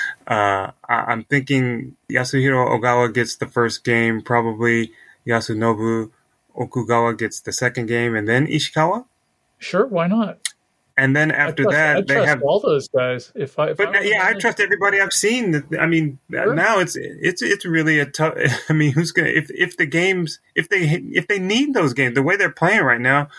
I, I'm thinking Yasuhiro Ogawa gets the first game, probably Yasunobu Okugawa gets the second game, and then Ishikawa. Sure, why not? And then after I trust, that, I they trust have all those guys. If I, if But I yeah, I trust everybody I've seen. I mean, Sure. now it's it's it's really a tough. I mean, who's gonna if if the games if they if they need those games the way they're playing right now,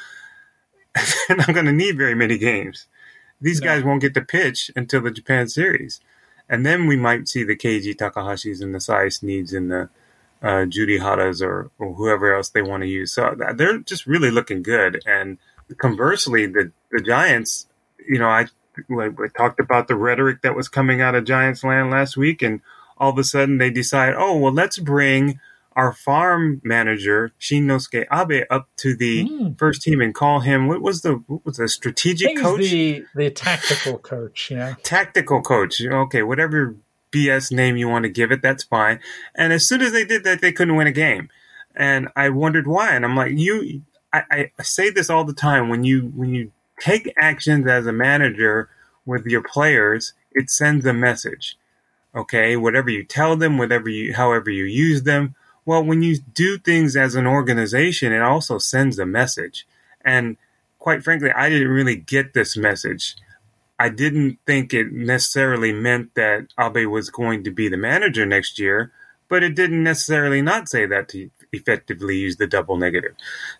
they're not going to need very many games. These No. guys won't get to pitch until the Japan series, and then we might see the Keiji Takahashis and the Sai Sneeds and the uh, Judy Haras or or whoever else they want to use. So they're just really looking good. And conversely, the the Giants. You know, I we talked about the rhetoric that was coming out of Giants land last week, and all of a sudden they decide, oh, well, let's bring our farm manager, Shinnosuke Abe, up to the Mm. first team and call him, what was the what was the strategic He's coach? the the tactical coach, yeah. Tactical coach. Okay, whatever B S name you want to give it, that's fine. And as soon as they did that, they couldn't win a game. And I wondered why. And I'm like, you, I, I say this all the time, when you when you take actions as a manager with your players, it sends a message. Okay, whatever you tell them, whatever you, however you use them. Well, when you do things as an organization, it also sends a message. And quite frankly, I didn't really get this message. I didn't think it necessarily meant that Abe was going to be the manager next year, but it didn't necessarily not say that to effectively use the double negative.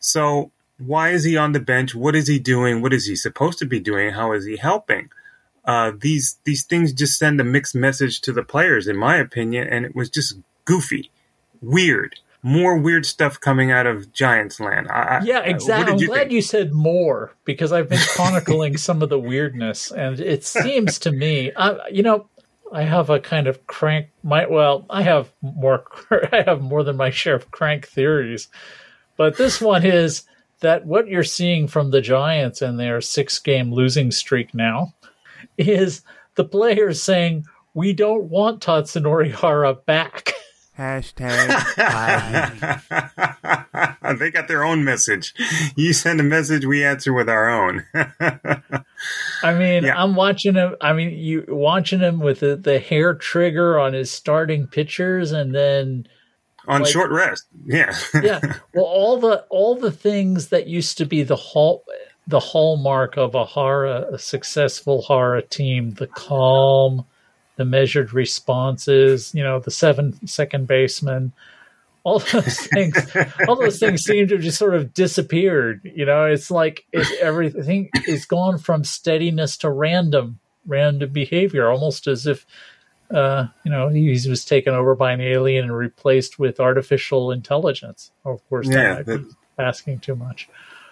So why is he on the bench? What is he doing? What is he supposed to be doing? How is he helping? Uh, these these things just send a mixed message to the players, in my opinion, and it was just goofy, weird. More weird stuff coming out of Giants land. I, Yeah, I, exactly. I'm you glad think? you said more, because I've been chronicling some of the weirdness, and it seems to me, I, you know, I have a kind of crank. My well, I have more. I have more than my share of crank theories, but this one is that what you're seeing from the Giants and their six-game losing streak now is the players saying, we don't want Tatsunori Hara back. Hashtag I. They got their own message. You send a message, we answer with our own. I mean, Yeah. I'm watching him. I mean, you watching him with the, the hair trigger on his starting pitchers, and then On Like- short rest. Yeah. yeah, well, all the all the things that used to be the hall the hallmark of a Hara, a successful Hara team, the calm, the measured responses, you know, the seven second baseman, all those things, all those things seem to have just sort of disappeared. You know, it's like it's, everything is gone from steadiness to random, random behavior, almost as if, uh, you know, he was taken over by an alien and replaced with artificial intelligence. Of course, that Yeah, might that- be asking too much.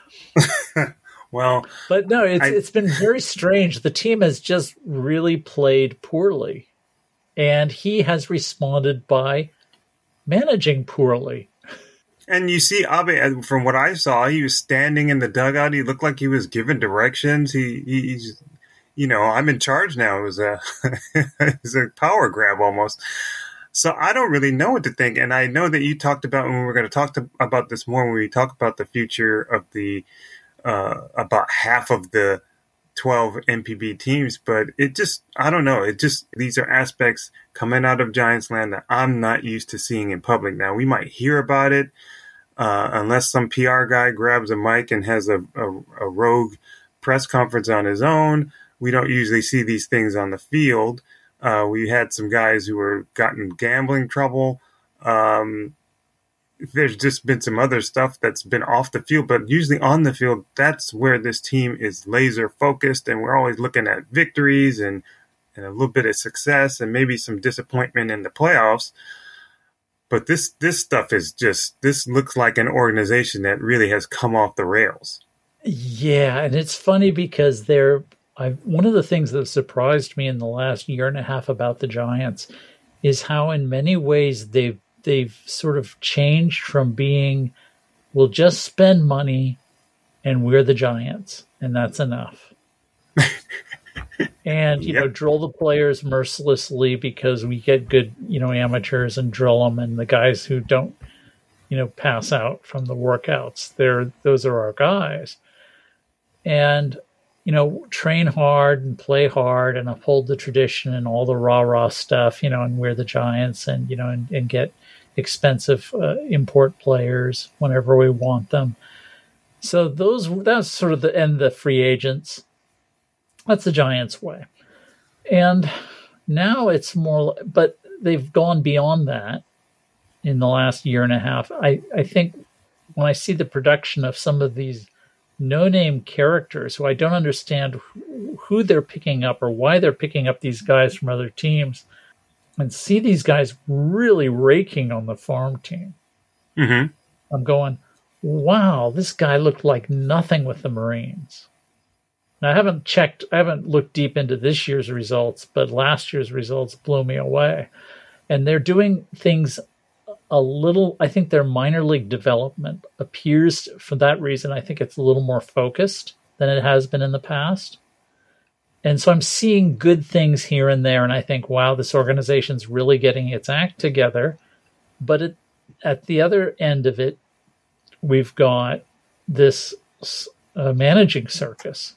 Well, But no, it's I- it's been very strange. The team has just really played poorly, and he has responded by managing poorly. and you see Abe, from what I saw, he was standing in the dugout. He looked like he was giving directions. He, he he's, you know, I'm in charge now. It was a, it was a power grab almost. So I don't really know what to think. And I know that you talked about, and we're going to talk to, about this more when we talk about the future of the, uh, about half of the twelve N P B teams, but it just, I don't know. It just, these are aspects coming out of Giants land that I'm not used to seeing in public. Now, we might hear about it, uh, unless some P R guy grabs a mic and has a, a, a rogue press conference on his own. We don't usually see these things on the field. Uh, we had some guys who were gotten gambling trouble. Um, there's just been some other stuff that's been off the field, but usually on the field, that's where this team is laser focused, and we're always looking at victories and, and a little bit of success and maybe some disappointment in the playoffs. But this, this stuff is just, this looks like an organization that really has come off the rails. Yeah, and it's funny because they're, I've, one of the things that surprised me in the last year and a half about the Giants is how in many ways they've they've sort of changed from being, we'll just spend money and we're the Giants and that's enough. And, you yep. know, drill the players mercilessly because we get good, you know, amateurs and drill them, and the guys who don't, you know, pass out from the workouts, they're, those are our guys. And, you know, train hard and play hard and uphold the tradition and all the rah-rah stuff, you know, and we're the Giants, and, you know, and, and get expensive uh, import players whenever we want them. So those, that's sort of the, and the free agents, that's the Giants way. And now it's more, but they've gone beyond that in the last year and a half. I, I think when I see the production of some of these no-name characters who I don't understand who they're picking up or why they're picking up these guys from other teams, and see these guys really raking on the farm team. Mm-hmm. I'm going, wow, this guy looked like nothing with the Marines. Now, I haven't checked, I haven't looked deep into this year's results, but last year's results blew me away. And they're doing things a little, I think their minor league development appears, for that reason, I think it's a little more focused than it has been in the past. And so I'm seeing good things here and there, and I think, wow, this organization's really getting its act together. But it, at the other end of it, we've got this uh, managing circus,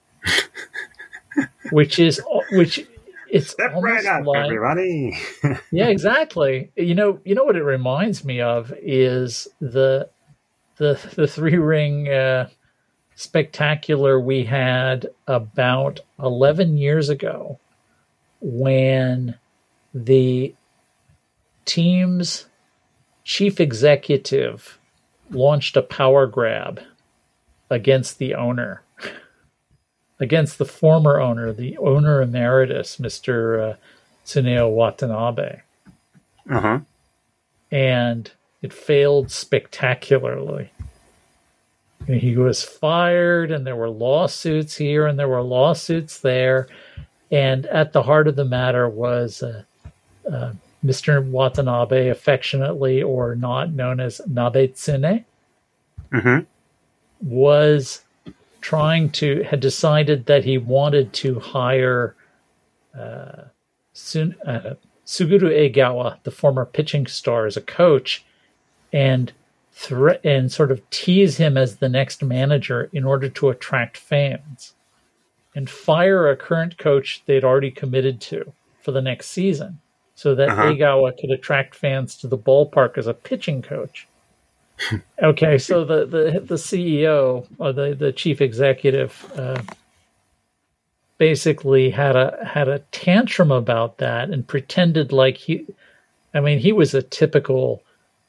which is which it's Step almost right up, like everybody. yeah, exactly. You know, you know what it reminds me of is the the the three ring. Uh, spectacular we had about eleven years ago when the team's chief executive launched a power grab against the owner, against the former owner, the owner emeritus, Mister Uh, Tsuneo Watanabe. Uh-huh. And it failed spectacularly. He was fired, and there were lawsuits here, and there were lawsuits there. And at the heart of the matter was uh, uh, Mister Watanabe, affectionately or not known as Nabetsune, mm-hmm. was trying to, had decided that he wanted to hire uh, Sun, uh, Suguru Egawa, the former pitching star, as a coach, and Thre- and sort of tease him as the next manager in order to attract fans, and fire a current coach they'd already committed to for the next season so that uh-huh. Egawa could attract fans to the ballpark as a pitching coach. Okay, so the, the, the C E O, or the, the chief executive, uh, basically had a had a tantrum about that and pretended like he, I mean, he was a typical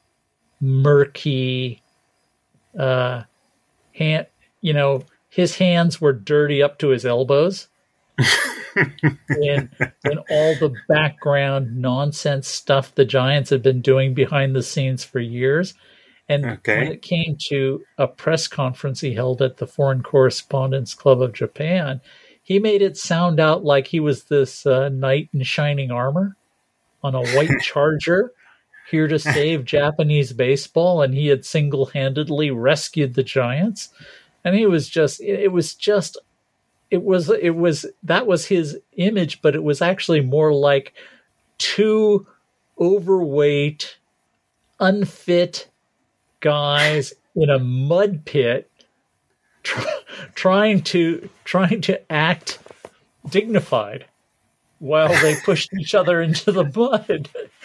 murky, uh, hand, you know, his hands were dirty up to his elbows. and, and all the background nonsense stuff the Giants had been doing behind the scenes for years. And okay. when it came to a press conference he held at the Foreign Correspondents Club of Japan, he made it sound out like he was this uh, knight in shining armor on a white charger, here to save Japanese baseball, and he had single-handedly rescued the Giants. And he was just, it was just, it was, it was, that was his image, but it was actually more like two overweight, unfit guys in a mud pit try, trying to trying to act dignified while they pushed each other into the mud.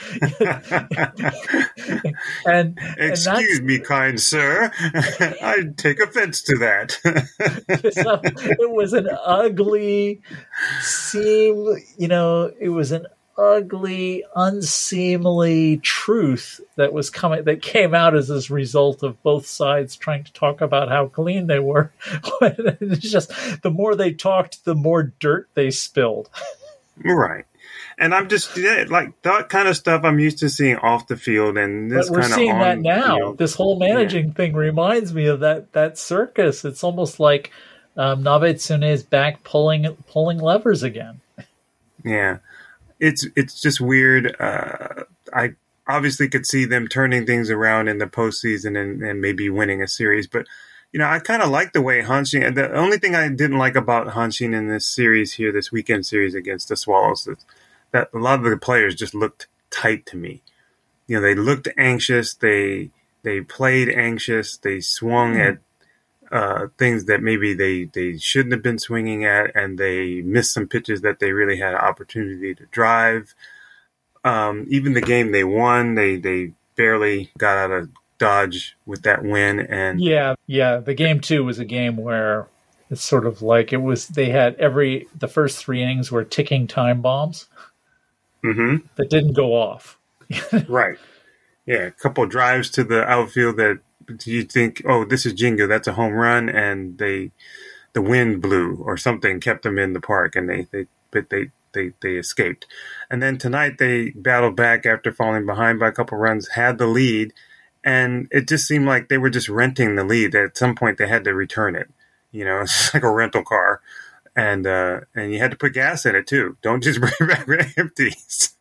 and excuse and me, kind sir, I take offense to that. So it was an ugly, seem you know, it was an ugly, unseemly truth that was coming that came out as this result of both sides trying to talk about how clean they were. It's just the more they talked, the more dirt they spilled. Right. And I'm just yeah, like that kind of stuff I'm used to seeing off the field, and this but we're kind of seeing on, that now. You know, this whole managing yeah. thing reminds me of that that circus. It's almost like um, Nabetsune is back pulling pulling levers again. Yeah, it's it's just weird. Uh, I obviously could see them turning things around in the postseason and, and maybe winning a series, but. You know, I kind of like the way Hanshin. The only thing I didn't like about Hanshin in this series here, this weekend series against the Swallows, is that a lot of the players just looked tight to me. You know, they looked anxious. They they played anxious. They swung mm. at uh, things that maybe they, they shouldn't have been swinging at, and they missed some pitches that they really had an opportunity to drive. Um, even the game they won, they they barely got out of Dodge with that win. And yeah yeah the game two was a game where it's sort of like it was they had every the first three innings were ticking time bombs mm-hmm. that didn't go off. Right. Yeah, a couple of drives to the outfield that you think, oh, this is Jingo, that's a home run, and they the wind blew or something kept them in the park, and they they but they they they escaped. And then tonight they battled back after falling behind by a couple runs, had the lead. And it just seemed like they were just renting the lead. At some point, they had to return it. You know, it's like a rental car, and uh, and you had to put gas in it too. Don't just bring it back empty. So,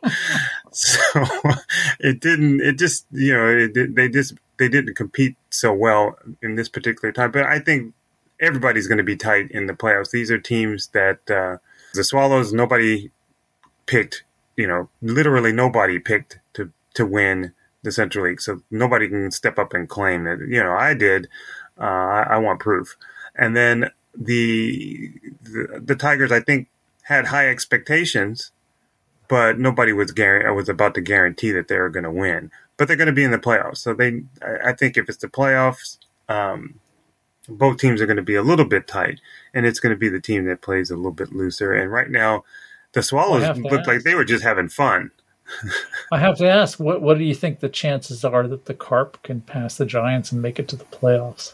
so it didn't. It just you know it, they just they didn't compete so well in this particular time. But I think everybody's going to be tight in the playoffs. These are teams that uh, the Swallows. Nobody picked. You know, literally nobody picked to to win the Central League, so nobody can step up and claim that, you know, I did. Uh, I, I want proof. And then the, the the Tigers, I think, had high expectations, but nobody was guar- was about to guarantee that they were going to win. But they're going to be in the playoffs, so they. I think if it's the playoffs, um, both teams are going to be a little bit tight, and it's going to be the team that plays a little bit looser. And right now, the Swallows looked like they were just having fun. I have to ask, what what do you think the chances are that the Carp can pass the Giants and make it to the playoffs?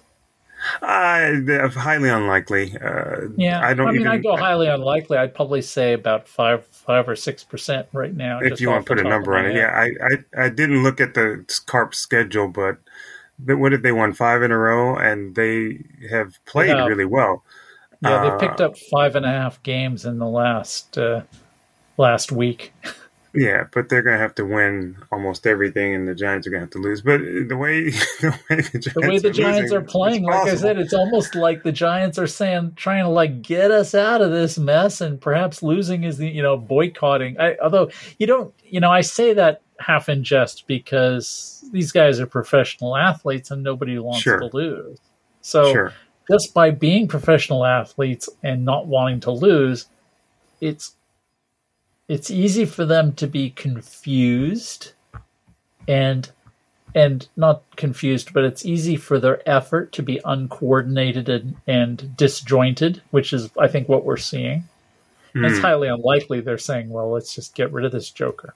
Uh, highly unlikely. Uh, yeah, I don't. I mean, even, I go highly unlikely. I'd probably say about five, five or six percent right now. If you want to put a number on it, yeah. I, I, I didn't look at the Carp schedule, but what did they won five in a row, and they have played yeah. really well. Yeah, uh, they picked up five and a half games in the last uh, last week. Yeah, but they're going to have to win almost everything, and the Giants are going to have to lose. But the way the way the Giants, the way the are, Giants losing, are playing, like I said, it's almost like the Giants are saying, trying to like get us out of this mess, and perhaps losing is the you know boycotting. I, although you don't, you know, I say that half in jest because these guys are professional athletes, and nobody wants sure. to lose. So sure. just by being professional athletes and not wanting to lose, it's. It's easy for them to be confused and and not confused, but it's easy for their effort to be uncoordinated and, and disjointed, which is, I think, what we're seeing. Mm. It's highly unlikely they're saying, well, let's just get rid of this Joker.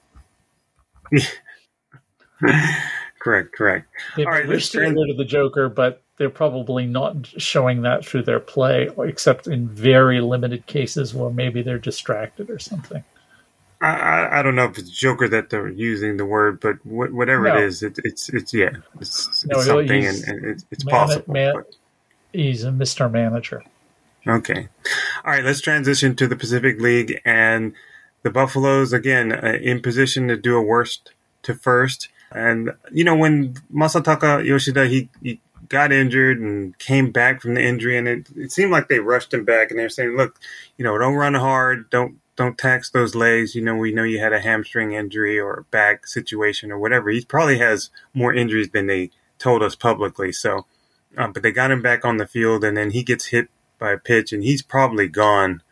correct, correct. They All right, wish to get rid of the Joker, but they're probably not showing that through their play, except in very limited cases where maybe they're distracted or something. I, I don't know if it's Joker that they're using the word, but wh- whatever no. it is, it, it's it's yeah, it's, no, it's something, and, and it's, it's man, possible. Man, but. He's a Mister Manager. Okay, all right. Let's transition to the Pacific League, and the Buffaloes again uh, in position to do a worst to first. And you know when Masataka Yoshida he, he got injured and came back from the injury, and it, it seemed like they rushed him back, and they're saying, "Look, you know, don't run hard, don't." Don't tax those legs. You know, we know you had a hamstring injury or a back situation or whatever. He probably has more injuries than they told us publicly. So uh, but they got him back on the field, and then he gets hit by a pitch, and he's probably gone.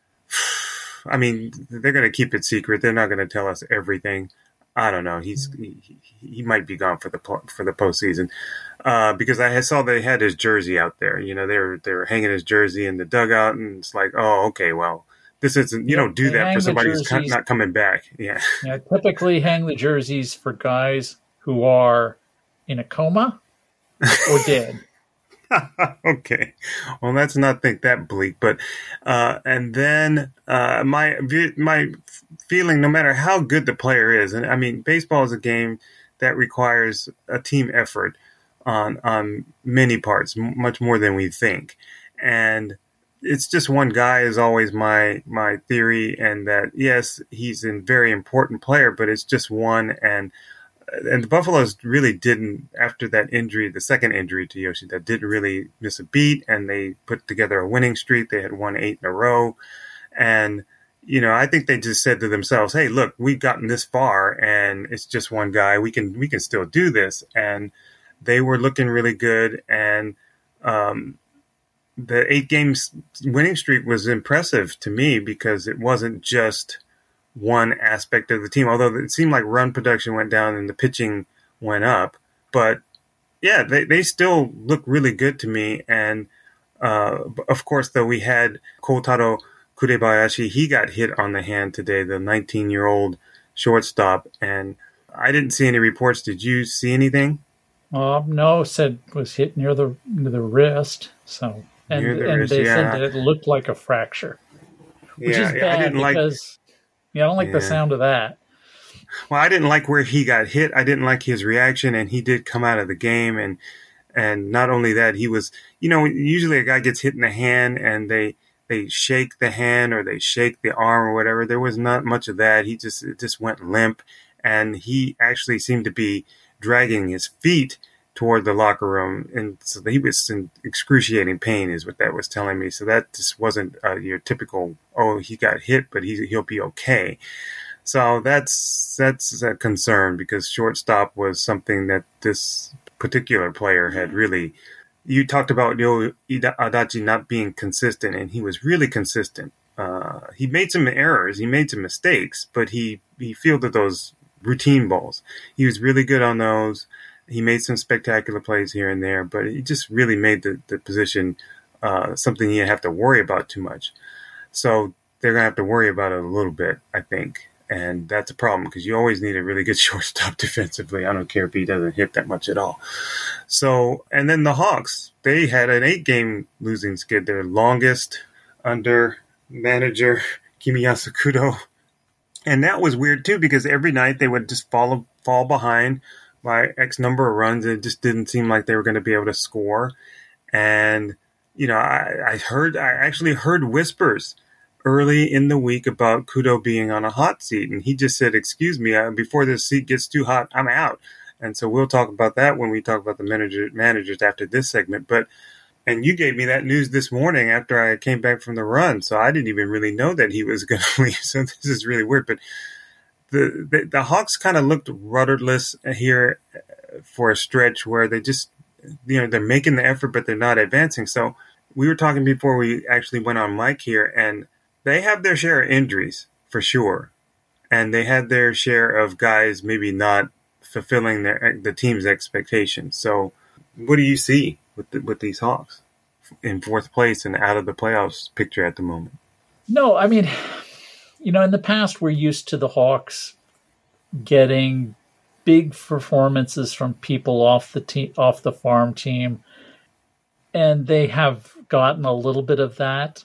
I mean, they're going to keep it secret. They're not going to tell us everything. I don't know. He's he, he might be gone for the for the postseason uh, because I saw they had his jersey out there. You know, they were they were hanging his jersey in the dugout, and it's like, oh, okay, well, this isn't. You yeah, don't do that for somebody who's not coming back. Yeah. Yeah. Typically, hang the jerseys for guys who are in a coma or dead. Okay, well, let's not think that bleak. But uh, and then uh, my my feeling, no matter how good the player is, and I mean, baseball is a game that requires a team effort on on many parts, much more than we think. And it's just one guy is always my my theory, and that yes, he's a very important player, but it's just one. And And the Buffaloes really didn't, after that injury, the second injury to Yoshida, didn't really miss a beat, and they put together a winning streak. They had won eight in a row. And, you know, I think they just said to themselves, hey, look, we've gotten this far, and it's just one guy. We can we can still do this. And they were looking really good. And um, the eight games winning streak was impressive to me because it wasn't just one aspect of the team, although it seemed like run production went down and the pitching went up. But yeah, they, they still look really good to me. And uh, of course, though, we had Kotaro Kurebayashi. He got hit on the hand today, the nineteen-year-old shortstop. And I didn't see any reports. Did you see anything? Uh, no, said was hit near the near the wrist. So and, near the and wrist, they yeah. said that it looked like a fracture, which yeah, is bad yeah, I didn't because. like. Yeah, I don't like yeah. the sound of that. Well, I didn't like where he got hit. I didn't like his reaction, and he did come out of the game. And and not only that, he was, you know, usually a guy gets hit in the hand and they they shake the hand or they shake the arm or whatever. There was not much of that. He just it just went limp, and he actually seemed to be dragging his feet toward the locker room, and so he was in excruciating pain, is what that was telling me. So that just wasn't uh, your typical, oh, he got hit, but he he'll be okay. So that's that's a concern because shortstop was something that this particular player had really. You talked about Ryo Adachi not being consistent, and he was really consistent. Uh, he made some errors, he made some mistakes, but he he fielded those routine balls. He was really good on those. He made some spectacular plays here and there, but he just really made the, the position uh, something you have to worry about too much. So they're going to have to worry about it a little bit, I think. And that's a problem because you always need a really good shortstop defensively. I don't care if he doesn't hit that much at all. So, and then the Hawks, they had an eight-game losing skid, their longest under manager Kiyomiya Kudo. And that was weird, too, because every night they would just fall, fall behind by X number of runs. It just didn't seem like they were going to be able to score. And, you know, I, I heard, I actually heard whispers early in the week about Kudo being on a hot seat. And he just said, excuse me, uh, before this seat gets too hot, I'm out. And so we'll talk about that when we talk about the manager, managers after this segment. But, and you gave me that news this morning after I came back from the run. So I didn't even really know that he was going to leave. So this is really weird. But The, the the Hawks kind of looked rudderless here for a stretch where they just, you know, they're making the effort, but they're not advancing. So we were talking before we actually went on mic here, and they have their share of injuries for sure. And they had their share of guys maybe not fulfilling their the team's expectations. So what do you see with the, with these Hawks in fourth place and out of the playoffs picture at the moment? No, I mean... You know, in the past, we're used to the Hawks getting big performances from people off the te- off the farm team, and they have gotten a little bit of that.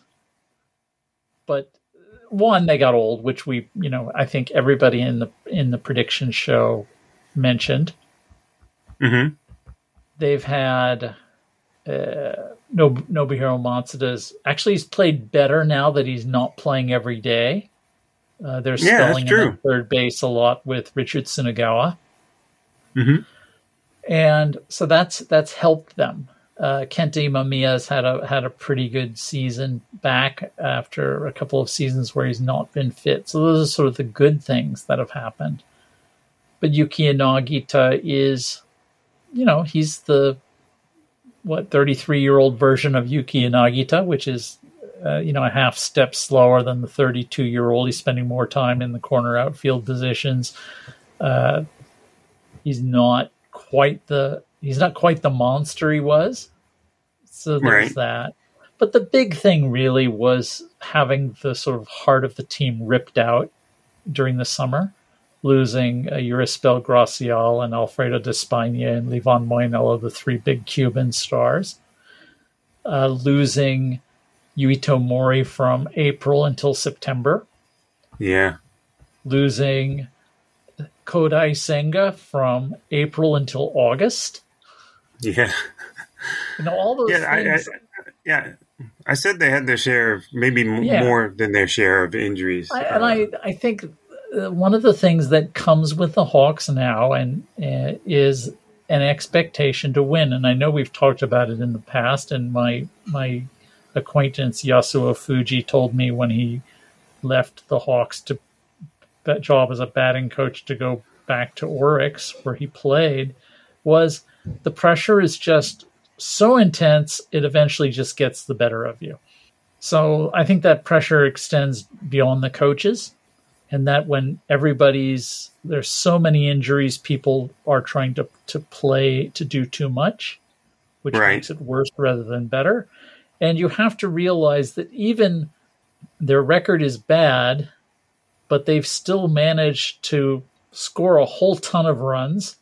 But one, they got old, which we, you know, I think everybody in the in the prediction show mentioned. Mm-hmm. They've had uh, Nob- Nobuhiro Matsuda's actually he's played better now that he's not playing every day. Uh, they're yeah, spelling him at third base a lot with Richard Tsunogawa. Mm-hmm. And so that's that's helped them. Uh, Kenta Imamiya's had a had a pretty good season back after a couple of seasons where he's not been fit. So those are sort of the good things that have happened. But Yuki Nagita is, you know, he's the what, thirty-three-year-old version of Yuki Nagita, which is, uh, you know, a half step slower than the thirty-two-year-old. He's spending more time in the corner outfield positions. Uh, he's not quite the he's not quite the monster he was. So there's Right. that. But the big thing really was having the sort of heart of the team ripped out during the summer, losing uh, Yurispel Gracial and Alfredo Despaigne and Livan Moinello, the three big Cuban stars, uh, losing Yuito Mori from April until September, Yeah. losing Kodai Senga from April until August. Yeah. You know, all those Yeah. I, I, things. yeah. I said they had their share of, maybe m- Yeah. more than their share of injuries. I, and I, I think uh, one of the things that comes with the Hawks now and uh, is an expectation to win. And I know we've talked about it in the past. And my my acquaintance Yasuo Fuji told me when he left the Hawks to that job as a batting coach to go back to Oryx, where he played, was the pressure is just so intense, it eventually just gets the better of you. So I think that pressure extends beyond the coaches, and that when everybody's, there's so many injuries, people are trying to, to play to do too much, which Right. makes it worse rather than better. And you have to realize that even their record is bad, but they've still managed to score a whole ton of runs.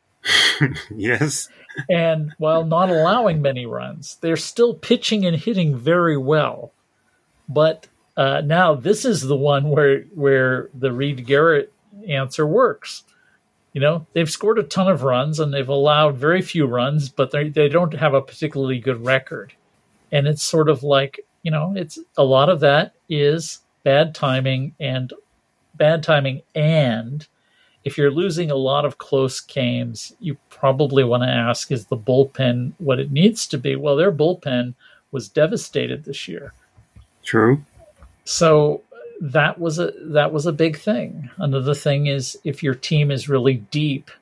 Yes. And while not allowing many runs, they're still pitching and hitting very well. But uh, now this is the one where where the Reed Garrett answer works. You know, they've scored a ton of runs and they've allowed very few runs, but they they don't have a particularly good record. And it's sort of like, you know, it's a lot of that is bad timing and bad timing and if you're losing a lot of close games, you probably want to ask, is the bullpen what it needs to be? Well, their bullpen was devastated this year. True. So that was a that was a big thing. Another thing is if your team is really deep,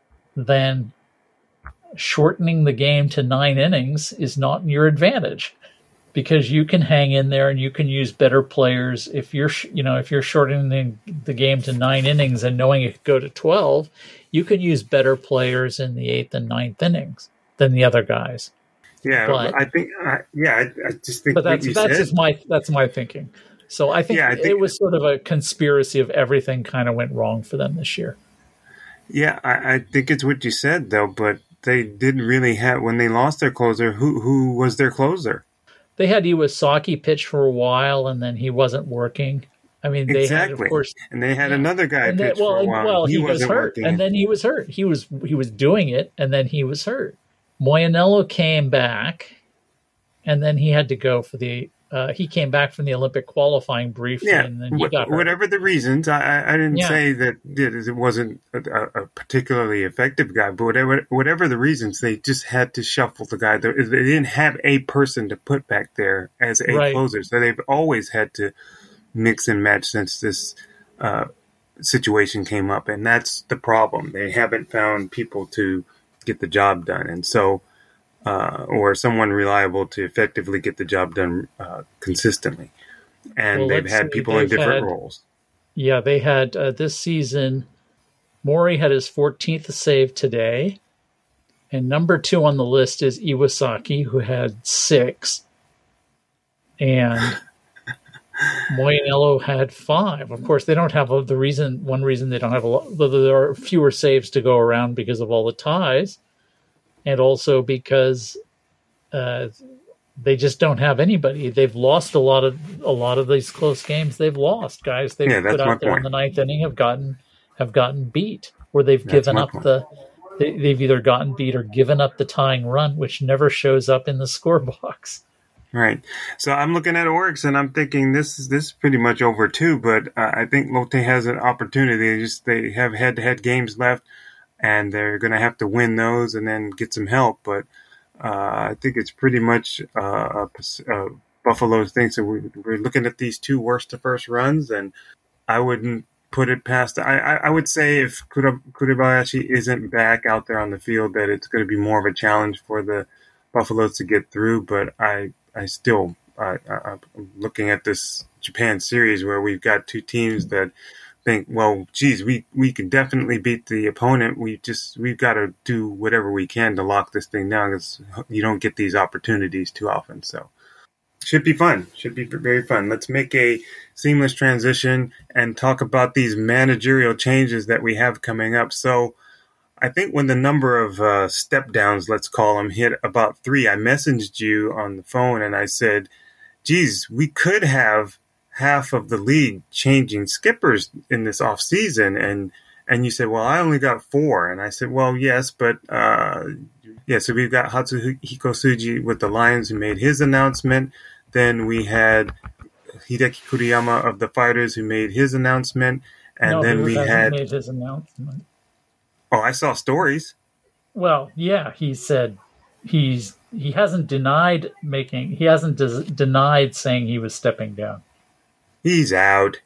then shortening the game to nine innings is not in your advantage. Because you can hang in there and you can use better players. If you're, you know, if you're shortening the game to nine innings and knowing it could go to twelve, you can use better players in the eighth and ninth innings than the other guys. Yeah. But- I think, I, yeah, I, I just think But what that's you that's said. just my that's my thinking. So I think, Yeah, I think- it was sort of a conspiracy of everything kind of went wrong for them this year. Yeah, I, I think it's what you said, though, but they didn't really have, when they lost their closer, who who was their closer? They had Iwasaki pitch for a while, and then he wasn't working. I mean, they Exactly. had, of course, And they had another guy and pitch then, well, for a while. well, he, he was wasn't hurt, working. and then he was hurt. He was he was doing it, and then he was hurt. Moyanello came back, and then he had to go for the. Uh, he came back from the Olympic qualifying briefly, Yeah, and then he wh- got hurt. whatever the reasons, I, I, I didn't Yeah. say that it wasn't a, a particularly effective guy, but whatever whatever the reasons, they just had to shuffle the guy. They they didn't have a person to put back there as a Right. closer, so they've always had to mix and match since this uh, situation came up, and that's the problem. They haven't found people to get the job done, and so. Uh, or someone reliable to effectively get the job done uh, consistently. And Well, they've let's had see, people in they've different had- roles. Yeah, they had uh, this season. Mori had his fourteenth save today, and number two on the list is Iwasaki, who had six, and Moyanello had five. Of course, they don't have a, the reason. One reason they don't have a lot. There are fewer saves to go around because of all the ties, and also because uh, they just don't have anybody. They've lost a lot of a lot of these close games. They've lost guys they've Yeah, that's put my out there in point. the ninth inning have gotten have gotten beat, or they've That's given my up point. the. They, they've either gotten beat or given up the tying run, which never shows up in the scorebox. Right. So I'm looking at Oryx and I'm thinking this is this is pretty much over too. But uh, I think Lotte has an opportunity. They just they have head-to-head games left, and they're going to have to win those and then get some help. But uh, I think it's pretty much uh, a, a Buffalo's thing. So we, we're looking at these two worst to first runs, and I wouldn't put it past. I I, I would say if Kura- Kuribayashi isn't back out there on the field, that it's going to be more of a challenge for the Buffaloes to get through, but I I still I, I, I'm looking at this Japan series where we've got two teams that think, well, geez, we, we can definitely beat the opponent. We just we've got to do whatever we can to lock this thing down because you don't get these opportunities too often. So should be fun. Should be very fun. Let's make a seamless transition and talk about these managerial changes that we have coming up. So I think when the number of uh, step downs, let's call them, hit about three, I messaged you on the phone and I said, geez, we could have half of the league changing skippers in this off season. And, and you said, well, I only got four. And I said, well, yes, but, uh, yeah, so we've got Hatsuhiko Tsuji with the Lions who made his announcement. Then we had Hideki Kuriyama of the Fighters who made his announcement. And no, then we had made his announcement. Oh, I saw stories. Well, yeah, he said he's, he hasn't denied making, he hasn't des- denied saying he was stepping down. He's out.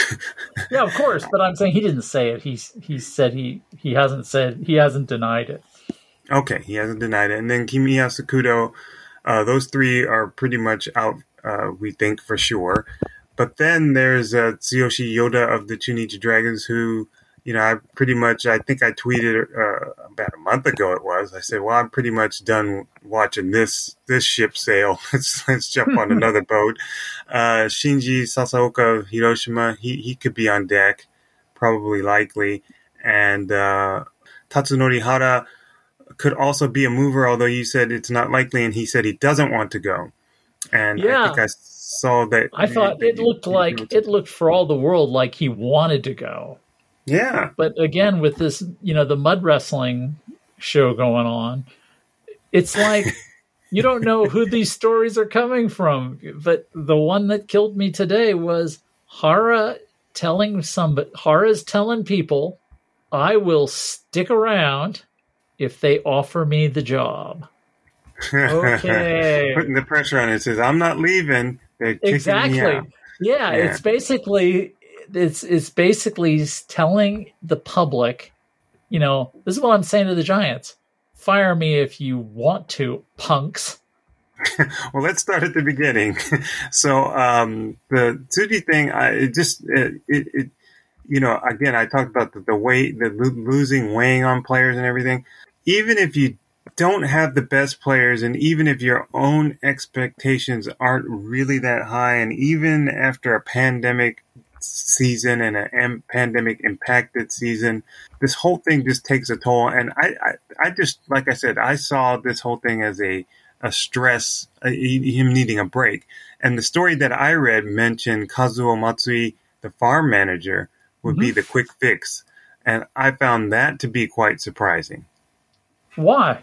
Yeah, of course, but I'm saying he didn't say it. He's he said he he hasn't said he hasn't denied it. Okay, he hasn't denied it. And then Kimiya Sakudo, uh, those three are pretty much out. Uh, we think for sure. But then there's uh, Tsuyoshi Yoda of the Chunichi Dragons, who, you know, I pretty much I think I tweeted uh, about a month ago. It was I said, well, I'm pretty much done watching this this ship sail. let's let's jump on another boat. Uh, Shinji Sasaoka of Hiroshima, he, he could be on deck, probably likely. And uh, Tatsunori Hara could also be a mover, although you said it's not likely, and he said he doesn't want to go. And yeah. I think I saw that. I thought it looked like, it looked for all the world like he wanted to go. Yeah. But again, with this, you know, the mud wrestling show going on, it's like... You don't know who these stories are coming from, but the one that killed me today was Hara telling somebody, Hara's telling people, I will stick around if they offer me the job. Okay. Putting the pressure on it, says, I'm not leaving. They're kicking exactly. me out. Yeah, yeah, it's basically, it's, it's basically telling the public, you know, this is what I'm saying to the Giants. Fire me if you want to, punks. Well, let's start at the beginning. So um, the Tsuji thing, I it just it, it, it, you know, again, I talked about the, the weight, the lo- losing, weighing on players and everything. Even if you don't have the best players, and even if your own expectations aren't really that high, and even after a pandemic season and a am- pandemic impacted season, this whole thing just takes a toll. And I, I, I just, like I said, I saw this whole thing as a, a stress, a, him needing a break. And the story that I read mentioned Kazuo Matsui, the farm manager, would mm-hmm. be the quick fix. And I found that to be quite surprising. Why?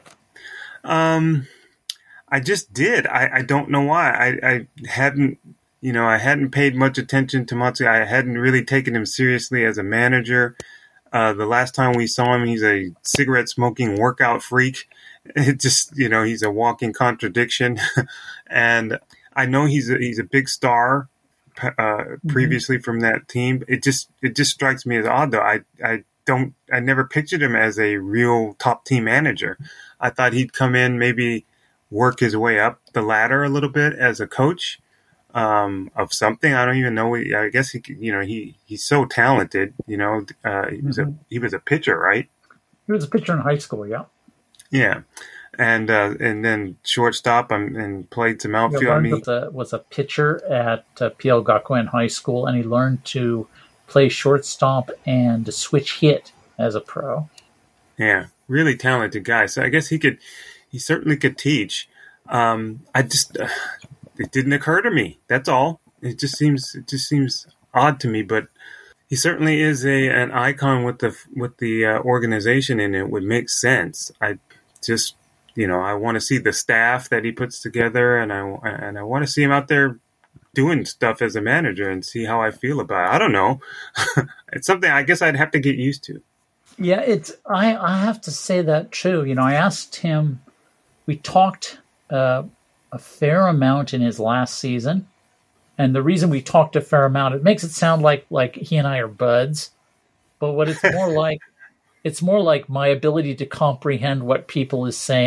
Um, I just did. I, I don't know why. I, I hadn't, You know, I hadn't paid much attention to Matsui. I hadn't really taken him seriously as a manager. Uh, the last time we saw him, he's a cigarette smoking workout freak. It just, you know, he's a walking contradiction. And I know he's a, he's a big star uh, previously mm-hmm. from that team. It just it just strikes me as odd, though. I I don't I never pictured him as a real top team manager. I thought he'd come in, maybe work his way up the ladder a little bit as a coach. Um, of something. I don't even know. I guess he, you know, he, he's so talented, you know, uh, he was mm-hmm. a, he was a pitcher, right? He was a pitcher in high school. Yeah. Yeah. And, uh, and then shortstop and, and played some outfield. I mean, was a, was a pitcher at uh, P L Gakuen High School, and he learned to play shortstop and switch hit as a pro. Yeah. Really talented guy. So I guess he could, he certainly could teach. Um, I just, uh, It didn't occur to me. That's all. It just seems it just seems odd to me. But he certainly is a an icon with the with the uh, organization, and it would make sense. I just you know I want to see the staff that he puts together, and I and I want to see him out there doing stuff as a manager and see how I feel about it. I don't know. It's something I guess I'd have to get used to. Yeah, it's I I have to say that too. You know, I asked him. We talked. Uh, a fair amount in his last season. And the reason we talked a fair amount, it makes it sound like like he and I are buds. But what it's more like, it's more like my ability to comprehend what people is saying.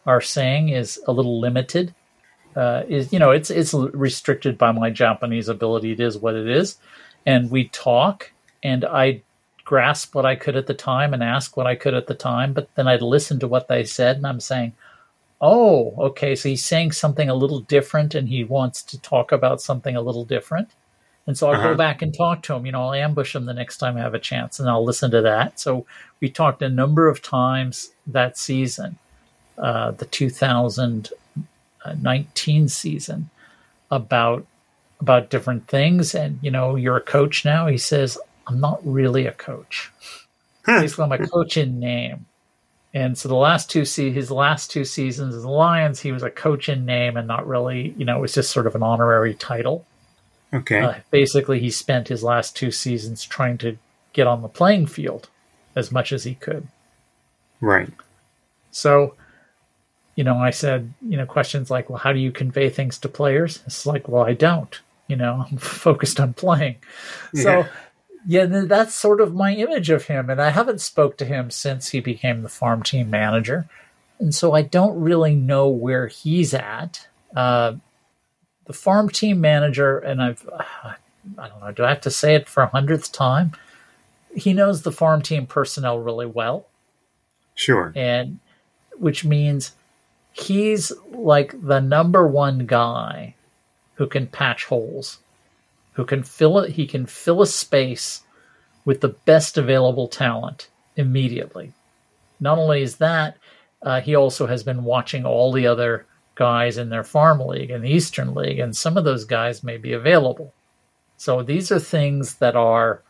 are saying is a little limited. Uh, is you know, it's it's restricted by my Japanese ability. It is what it is, and we talk, and I grasp what I could at the time and ask what I could at the time, but then I'd listen to what they said, and I'm saying, oh, okay, so he's saying something a little different, and he wants to talk about something a little different. And so I'll uh-huh. go back and talk to him. You know, I'll ambush him the next time I have a chance, and I'll listen to that. So we talked a number of times that season, uh, the two thousand nineteen season, about about different things. And, you know, you're a coach now. He says, I'm not really a coach. Basically, I'm a coach in name. And so the last two se- his last two seasons as the Lions, he was a coach in name and not really, you know, it was just sort of an honorary title. Okay. Uh, basically, he spent his last two seasons trying to get on the playing field as much as he could. Right. So, you know, I said, you know, questions like, well, how do you convey things to players? It's like, well, I don't. You know, I'm focused on playing. Yeah. So, yeah, that's sort of my image of him. And I haven't spoke to him since he became the farm team manager. And so I don't really know where he's at. Uh, the farm team manager, and I've, uh, I don't know, do I have to say it for a hundredth time? He knows the farm team personnel really well. Sure. And which means he's like the number one guy who can patch holes. Who can fill it? He can fill a space with the best available talent immediately. Not only is that, uh, he also has been watching all the other guys in their farm league and the Eastern League, and some of those guys may be available. So these are things that are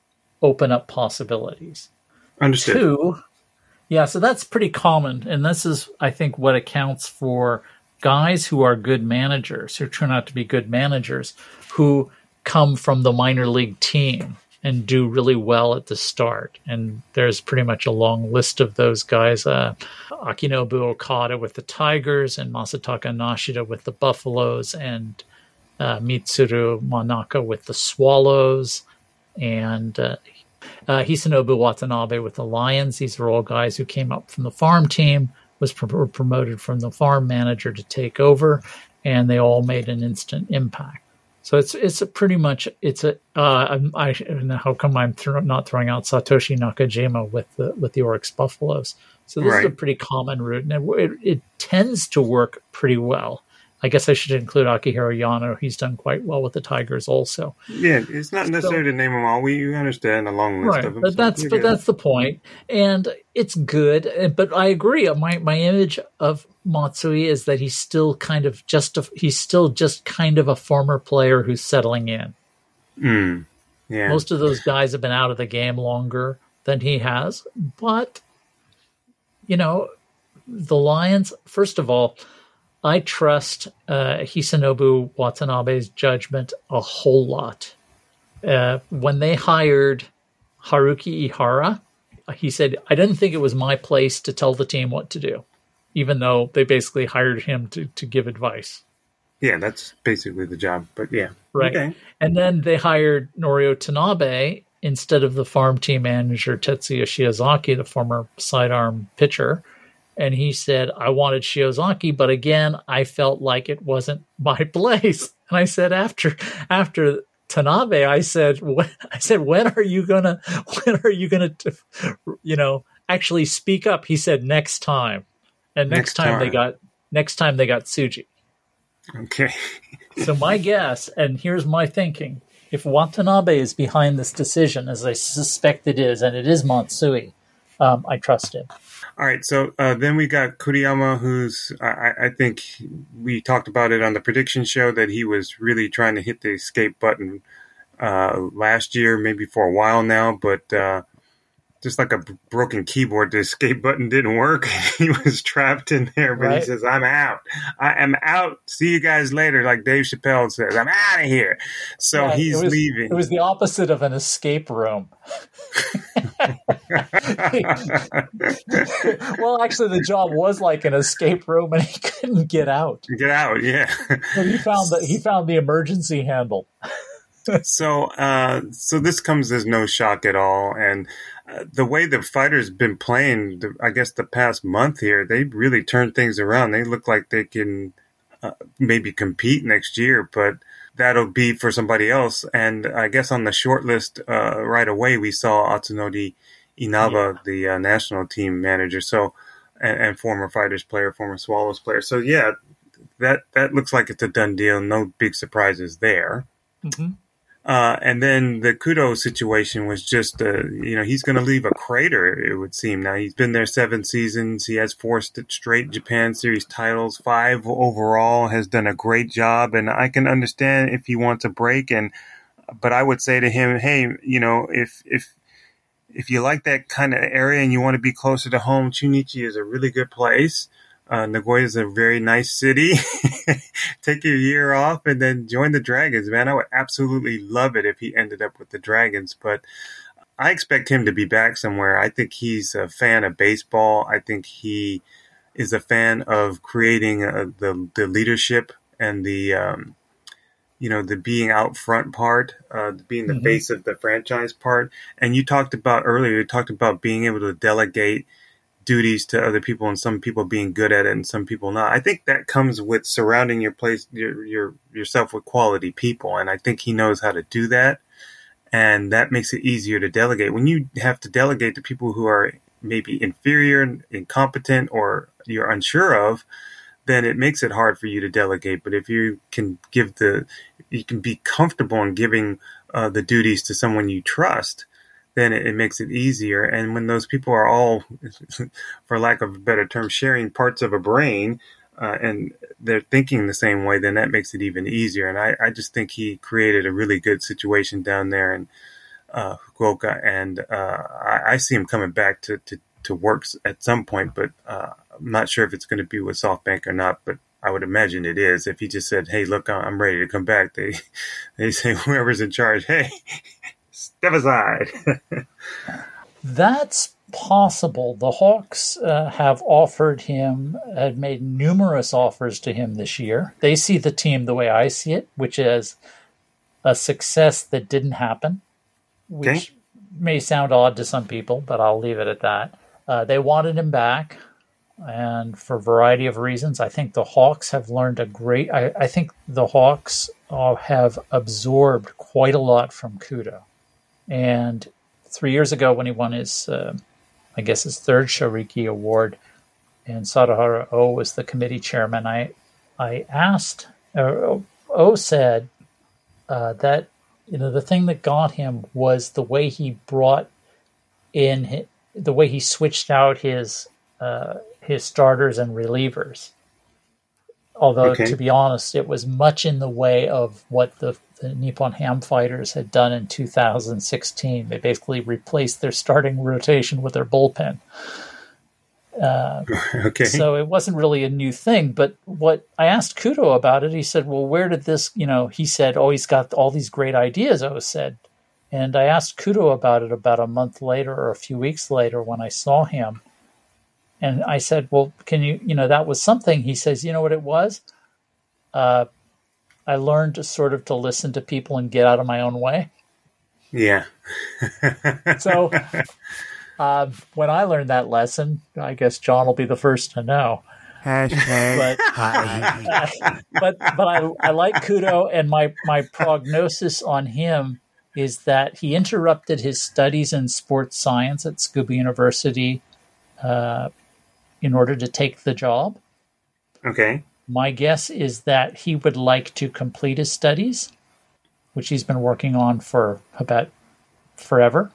open up possibilities. Understood. Two, yeah, so that's pretty common, and this is, I think, what accounts for guys who are good managers, who turn out to be good managers, who come from the minor league team and do really well at the start. And there's pretty much a long list of those guys. Uh, Akinobu Okada with the Tigers, and Masataka Nashida with the Buffaloes, and uh, Mitsuru Manaka with the Swallows, and uh, uh, Hisanobu Watanabe with the Lions. These are all guys who came up from the farm team, was pr- promoted from the farm manager to take over, and they all made an instant impact. So it's it's a pretty much it's a uh, I, I how come I'm th- not throwing out Satoshi Nakajima with the with the Oryx Buffaloes? So this right. is a pretty common route, and it, it, it tends to work pretty well. I guess I should include Akihiro Yano. He's done quite well with the Tigers also. Yeah, it's not necessary so, to name them all. We understand a long list right, of them. But so that's but that's the point, and it's good. But I agree. My my image of Matsui is that he's still kind of just a, he's still just kind of a former player who's settling in. Mm, yeah. Most of those guys have been out of the game longer than he has, but you know, the Lions. First of all, I trust uh, Hisanobu Watanabe's judgment a whole lot. Uh, when they hired Haruki Ihara, he said, I didn't think it was my place to tell the team what to do, even though they basically hired him to, to give advice. Yeah, that's basically the job, but yeah. Right. Okay. And then they hired Norio Tanabe instead of the farm team manager, Tetsuya Shiozaki, the former sidearm pitcher. And he said, I wanted Shiozaki, but again, I felt like it wasn't my place. And I said, after after Tanabe, I said, when, I said, when are you gonna, when are you gonna, you know, actually speak up? He said, next time. And next, next time, time they got, next time they got Tsuji. Okay. So my guess, and here's my thinking, if Watanabe is behind this decision, as I suspect it is, and it is Matsui, um, I trust him. All right, so uh, then we got Kuriyama, who's, I, I think we talked about it on the prediction show, that he was really trying to hit the escape button uh, last year, maybe for a while now, but uh, just like a broken keyboard, the escape button didn't work. He was trapped in there, but right. He says, I'm out. I am out. See you guys later, like Dave Chappelle says. I'm out of here. So yeah, he's it was, leaving. It was the opposite of an escape room. Well, actually, the job was like an escape room, and he couldn't get out. Get out, yeah. So he found the he found the emergency handle. so, uh, so this comes as no shock at all, and uh, the way the fighters been playing, the, I guess the past month here, they really turned things around. They look like they can uh, maybe compete next year, but that'll be for somebody else. And I guess on the short list uh, right away, we saw Atsunori Inaba, yeah. the uh, national team manager, so and, and former Fighters player, former Swallows player. So yeah, that that looks like it's a done deal. No big surprises there. Mm-hmm. Uh, and then the Kudo situation was just, uh, you know, he's going to leave a crater, it would seem. Now, he's been there seven seasons. He has four straight Japan Series titles, five overall, has done a great job. And I can understand if he wants a break. And but I would say to him, hey, you know, if if if you like that kind of area and you want to be closer to home, Chunichi is a really good place. Uh, Nagoya is a very nice city. Take your year off and then join the Dragons, man. I would absolutely love it if he ended up with the Dragons, but I expect him to be back somewhere. I think he's a fan of baseball. I think he is a fan of creating uh, the the leadership and the um, you know the being out front part, uh, being the mm-hmm. face of the franchise part. And you talked about earlier, you talked about being able to delegate duties to other people and some people being good at it and some people not. I think that comes with surrounding your place, your, your, yourself with quality people. And I think he knows how to do that. And that makes it easier to delegate. When you have to delegate to people who are maybe inferior, incompetent, or you're unsure of, then it makes it hard for you to delegate. But if you can give the, you can be comfortable in giving uh, the duties to someone you trust, then it, it makes it easier. And when those people are all, for lack of a better term, sharing parts of a brain, uh, and they're thinking the same way, then that makes it even easier. And I, I just think he created a really good situation down there in uh, Fukuoka. And uh, I, I see him coming back to, to, to work at some point, but uh, I'm not sure if it's going to be with SoftBank or not, but I would imagine it is. If he just said, hey, look, I'm ready to come back, they, they say whoever's in charge, hey, step aside. That's possible. The Hawks uh, have offered him, had made numerous offers to him this year. They see the team the way I see it, which is a success that didn't happen, which okay. may sound odd to some people, but I'll leave it at that. Uh, they wanted him back, and for a variety of reasons. I think the Hawks have learned a great... I, I think the Hawks uh, have absorbed quite a lot from Kudo. And three years ago, when he won his, uh, I guess, his third Shoriki Award, and Sadahara O was the committee chairman, I, I asked, uh, O said uh, that you know the thing that got him was the way he brought in, his, the way he switched out his uh, his starters and relievers. Although, okay. to be honest, it was much in the way of what the, the Nippon Ham Fighters had done in two thousand sixteen. They basically replaced their starting rotation with their bullpen. Uh, okay. So it wasn't really a new thing. But what I asked Kudo about it, he said, well, where did this, you know, he said, oh, he's got all these great ideas, I said. And I asked Kudo about it about a month later or a few weeks later when I saw him. And I said, well, can you, you know, that was something. He says, you know what it was? Uh, I learned to sort of to listen to people and get out of my own way. Yeah. So uh, when I learned that lesson, I guess John will be the first to know. Hashtag but, hi. Uh, but, but I, I like Kudo, and my, my prognosis on him is that he interrupted his studies in sports science at Tsukuba University uh, in order to take the job. Okay. My guess is that he would like to complete his studies, which he's been working on for about forever.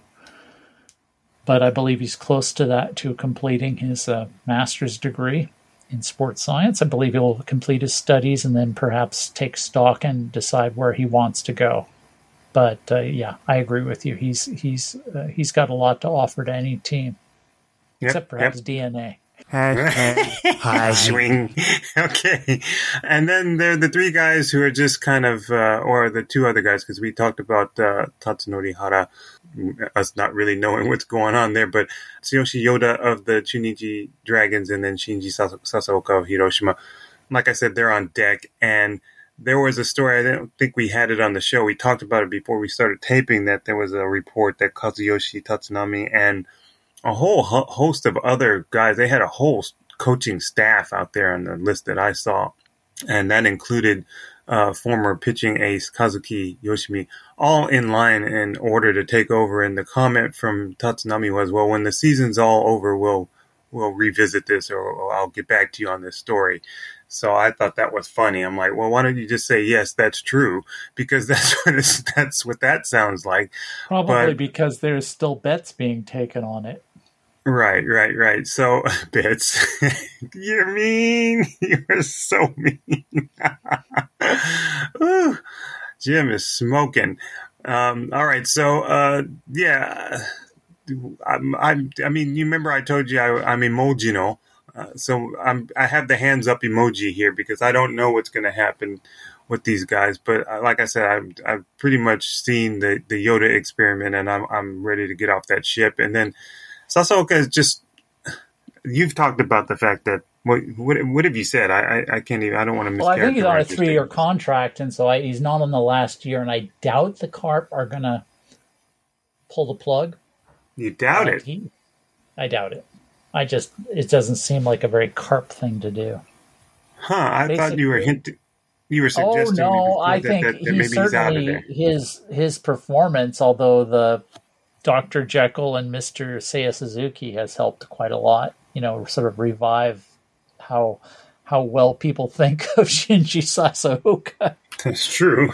But I believe he's close to that, to completing his uh, master's degree in sports science. I believe he'll complete his studies and then perhaps take stock and decide where he wants to go. But uh, yeah, I agree with you. He's he's uh, he's got a lot to offer to any team. Yep, Except perhaps yep. D N A. Hashtag hi. Swing. Okay. And then there are the three guys who are just kind of, uh, or the two other guys, because we talked about uh, Tatsunori Hara, us not really knowing what's going on there, but Tsuyoshi Yoda of the Chunichi Dragons and then Shinji Sasaoka of Hiroshima. Like I said, they're on deck, and there was a story, I don't think we had it on the show. We talked about it before we started taping, that there was a report that Kazuyoshi Tatsunami and a whole ho- host of other guys, they had a whole coaching staff out there on the list that I saw. And that included uh, former pitching ace Kazuki Yoshimi, all in line in order to take over. And the comment from Tatsunami was, well, when the season's all over, we'll we'll revisit this, or, or I'll get back to you on this story. So I thought that was funny. I'm like, well, why don't you just say, yes, that's true? Because that's what it's, that's what that sounds like. Probably but, because there's still bets being taken on it. Right, right, right. So, bets. You're mean. You're so mean. Ooh, Jim is smoking. Um, all right. So, uh, yeah. I'm, I'm, I mean, you remember I told you I, I'm Emojino. Uh, so I'm, I have the hands up emoji here because I don't know what's going to happen with these guys. But uh, like I said, I've, I've pretty much seen the, the Yoda experiment, and I'm I'm ready to get off that ship. And then Sasaoka is just, you've talked about the fact that, what what, what have you said? I, I, I can't even, I don't want to mischaracterize. Well, I think he's on a three-year thing. contract, and so I, he's not on the last year, and I doubt the Carp are going to pull the plug. You doubt like it? He, I doubt it. I just, it doesn't seem like a very Carp thing to do. Huh, I Basically, thought you were hinting, you were suggesting oh, no, before I that, think that, that he maybe he's out of certainly, there. his, his performance, although the Doctor Jekyll and Mister Seiya Suzuki has helped quite a lot, you know, sort of revive how how well people think of Shinji Sasaoka. That's true.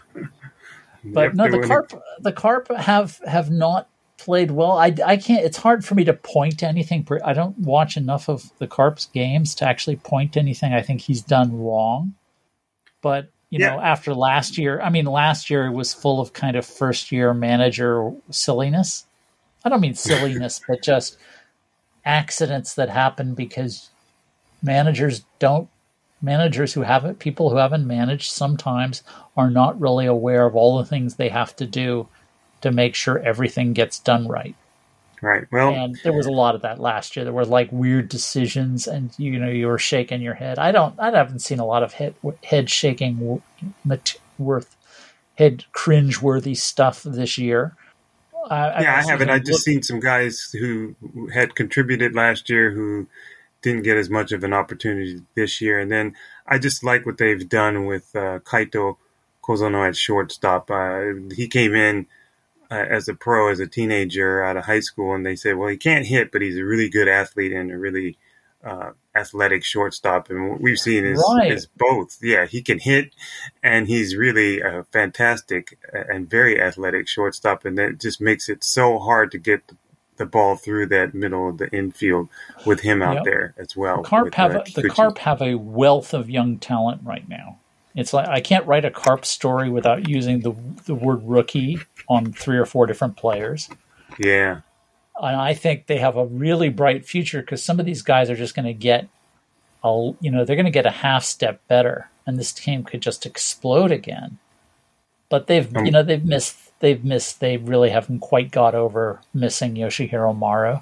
But Yep, no, they the wouldn't- Carp, the Carp have, have not played well. I, I can't, it's hard for me to point to anything. I don't watch enough of the Carp's games to actually point to anything I think he's done wrong. But, you Yeah. know, after last year, I mean, last year was full of kind of first year manager silliness. I don't mean silliness, but just accidents that happen because managers don't, managers who haven't, people who haven't managed sometimes are not really aware of all the things they have to do to make sure everything gets done right. Right. Well, And there was a lot of that last year. There were like weird decisions, and you know you were shaking your head. I don't. I haven't seen a lot of head head shaking, worth head cringe worthy stuff this year. I, yeah, I I've haven't. I look- just seen some guys who had contributed last year who didn't get as much of an opportunity this year. And then I just like what they've done with uh, Kaito Kozono at shortstop. Uh, he came in uh, as a pro, as a teenager out of high school, and they said, well, he can't hit, but he's a really good athlete and a really uh, athletic shortstop. And what we've seen is, Right. is both. Yeah, he can hit, and he's really a fantastic and very athletic shortstop, and that just makes it so hard to get the ball through that middle of the infield with him out Yep. there as well. The Carp with, have uh, a, the Kikuchi. Carp have a wealth of young talent right now. It's like I can't write a Carp story without using the the word rookie on three or four different players. Yeah. And I think they have a really bright future because some of these guys are just going to get, a, you know, they're going to get a half step better, and this team could just explode again. But they've, Um, you know, they've missed, they've missed, they really haven't quite got over missing Yoshihiro Maru,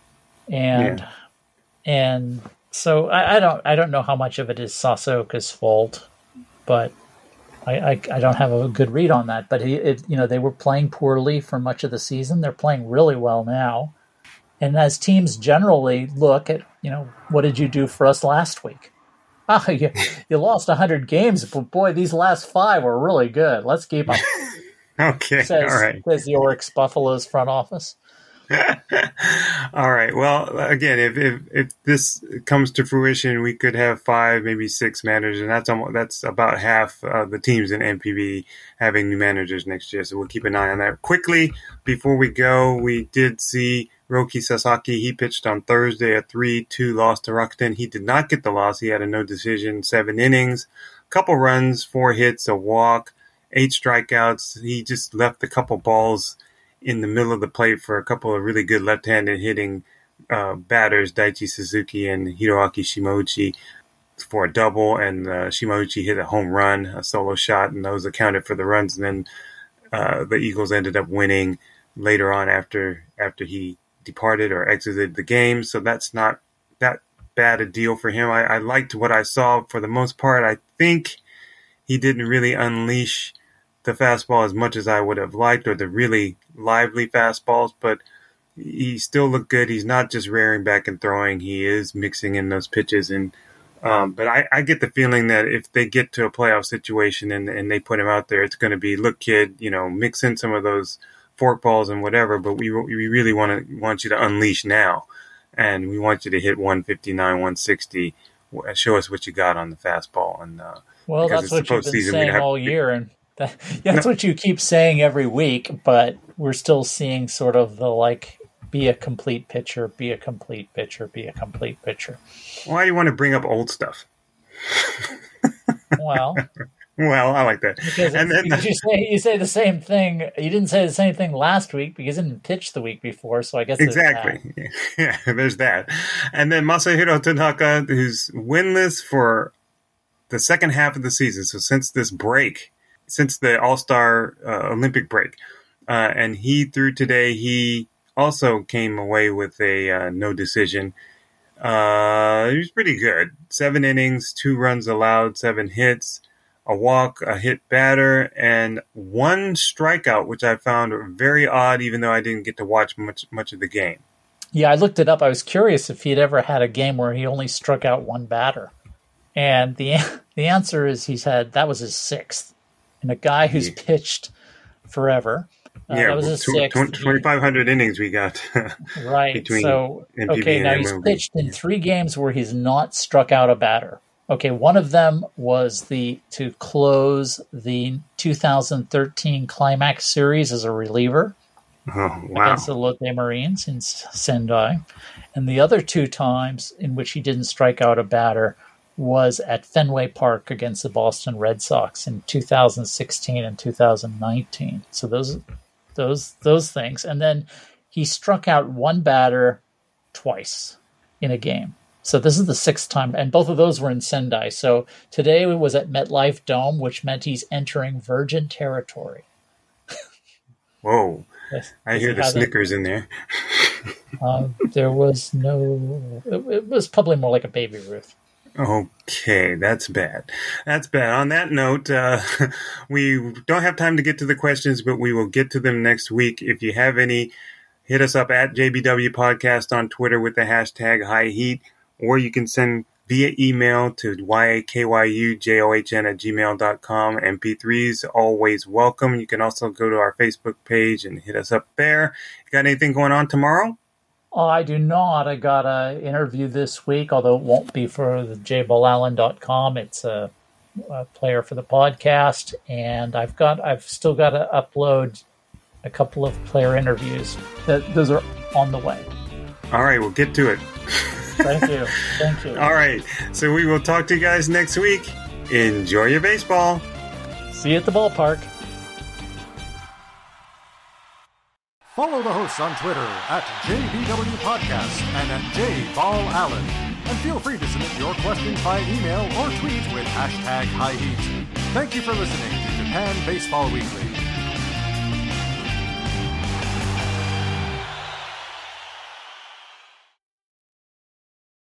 and Yeah. and so I, I don't, I don't know how much of it is Sasaoka's fault, but I, I, I don't have a good read on that, but he, it, you know, they were playing poorly for much of the season. They're playing really well now. And as teams generally look at, you know, what did you do for us last week? Ah, you, you lost one hundred games, but boy, these last five were really good. Let's keep them, Okay. says, All right. says the Oryx Buffaloes front office. All right. Well, again, if, if if this comes to fruition, we could have five, maybe six managers, and that's almost, that's about half of the teams in N P B having new managers next year. So we'll keep an eye on that. Quickly, before we go, we did see Roki Sasaki. He pitched on Thursday, a three two loss to Rakuten. He did not get the loss. He had a no decision, seven innings, couple runs, four hits, a walk, eight strikeouts. He just left a couple balls in the middle of the plate for a couple of really good left-handed hitting uh, batters, Daichi Suzuki and Hiroaki Shimouchi, for a double, and uh, Shimouchi hit a home run, a solo shot, and those accounted for the runs. And then uh, the Eagles ended up winning later on after after he departed or exited the game. So that's not that bad a deal for him. I, I liked what I saw for the most part. I think he didn't really unleash the fastball as much as I would have liked, or the really lively fastballs, but he still looked good. He's not just rearing back and throwing. He is mixing in those pitches. And um, but I, I get the feeling that if they get to a playoff situation and, and they put him out there, it's going to be, look, kid, you know, mix in some of those forkballs and whatever, but we we really want to want you to unleash now. And we want you to hit one fifty-nine, one sixty. Show us what you got on the fastball. And uh, well, that's what you've been saying have, all year. And that, that's no. what you keep saying every week, but we're still seeing sort of the, like, be a complete pitcher, be a complete pitcher, be a complete pitcher. Why do you want to bring up old stuff? Well, well, I like that. Because, and then, because you say you say the same thing. You didn't say the same thing last week because you didn't pitch the week before. So I guess exactly. There's yeah, there's that. And then Masahiro Tanaka, who's winless for the second half of the season. So since this break, since the All-Star uh, Olympic break, uh, and he threw today, he also came away with a uh, no decision. Uh, he was pretty good. Seven innings, two runs allowed, seven hits, a walk, a hit batter, and one strikeout, which I found very odd, even though I didn't get to watch much much of the game. Yeah, I looked it up. I was curious if he'd ever had a game where he only struck out one batter. And the the answer is he's had, that was his sixth. And a guy who's yeah. pitched forever. Uh, yeah, that was his sixth. twenty-five hundred innings we got. Right. Between so, M P B okay, and now M L B. he's pitched in three games where he's not struck out a batter. Okay, one of them was the to close the two thousand thirteen Climax Series as a reliever oh, wow. against the Lotte Marines in Sendai. And the other two times in which he didn't strike out a batter was at Fenway Park against the Boston Red Sox in two thousand sixteen and two thousand nineteen. So those those those things. And then he struck out one batter twice in a game. So this is the sixth time, and both of those were in Sendai. So today was at MetLife Dome, which meant he's entering virgin territory. Whoa. Yes, I hear the Snickers in there. uh, there was no... It, it was probably more like a Baby Ruth. Okay, that's bad. That's bad. On that note, uh, we don't have time to get to the questions, but we will get to them next week. If you have any, hit us up at J B W Podcast on Twitter with the hashtag High Heat, or you can send via email to yakyujohn at gmail dot com. M P threes always welcome. You can also go to our Facebook page and hit us up there. You got anything going on tomorrow? Oh, I do not. I got an interview this week, although it won't be for the j ball allen dot com. It's a, a player for the podcast, and I've got I've still got to upload a couple of player interviews. That those are on the way. All right, we'll get to it. Thank you. Thank you. All right, so we will talk to you guys next week. Enjoy your baseball. See you at the ballpark. Follow the hosts on Twitter at J B W Podcast and at J Ball Allen. And feel free to submit your questions by email or tweet with hashtag High Heat. Thank you for listening to Japan Baseball Weekly.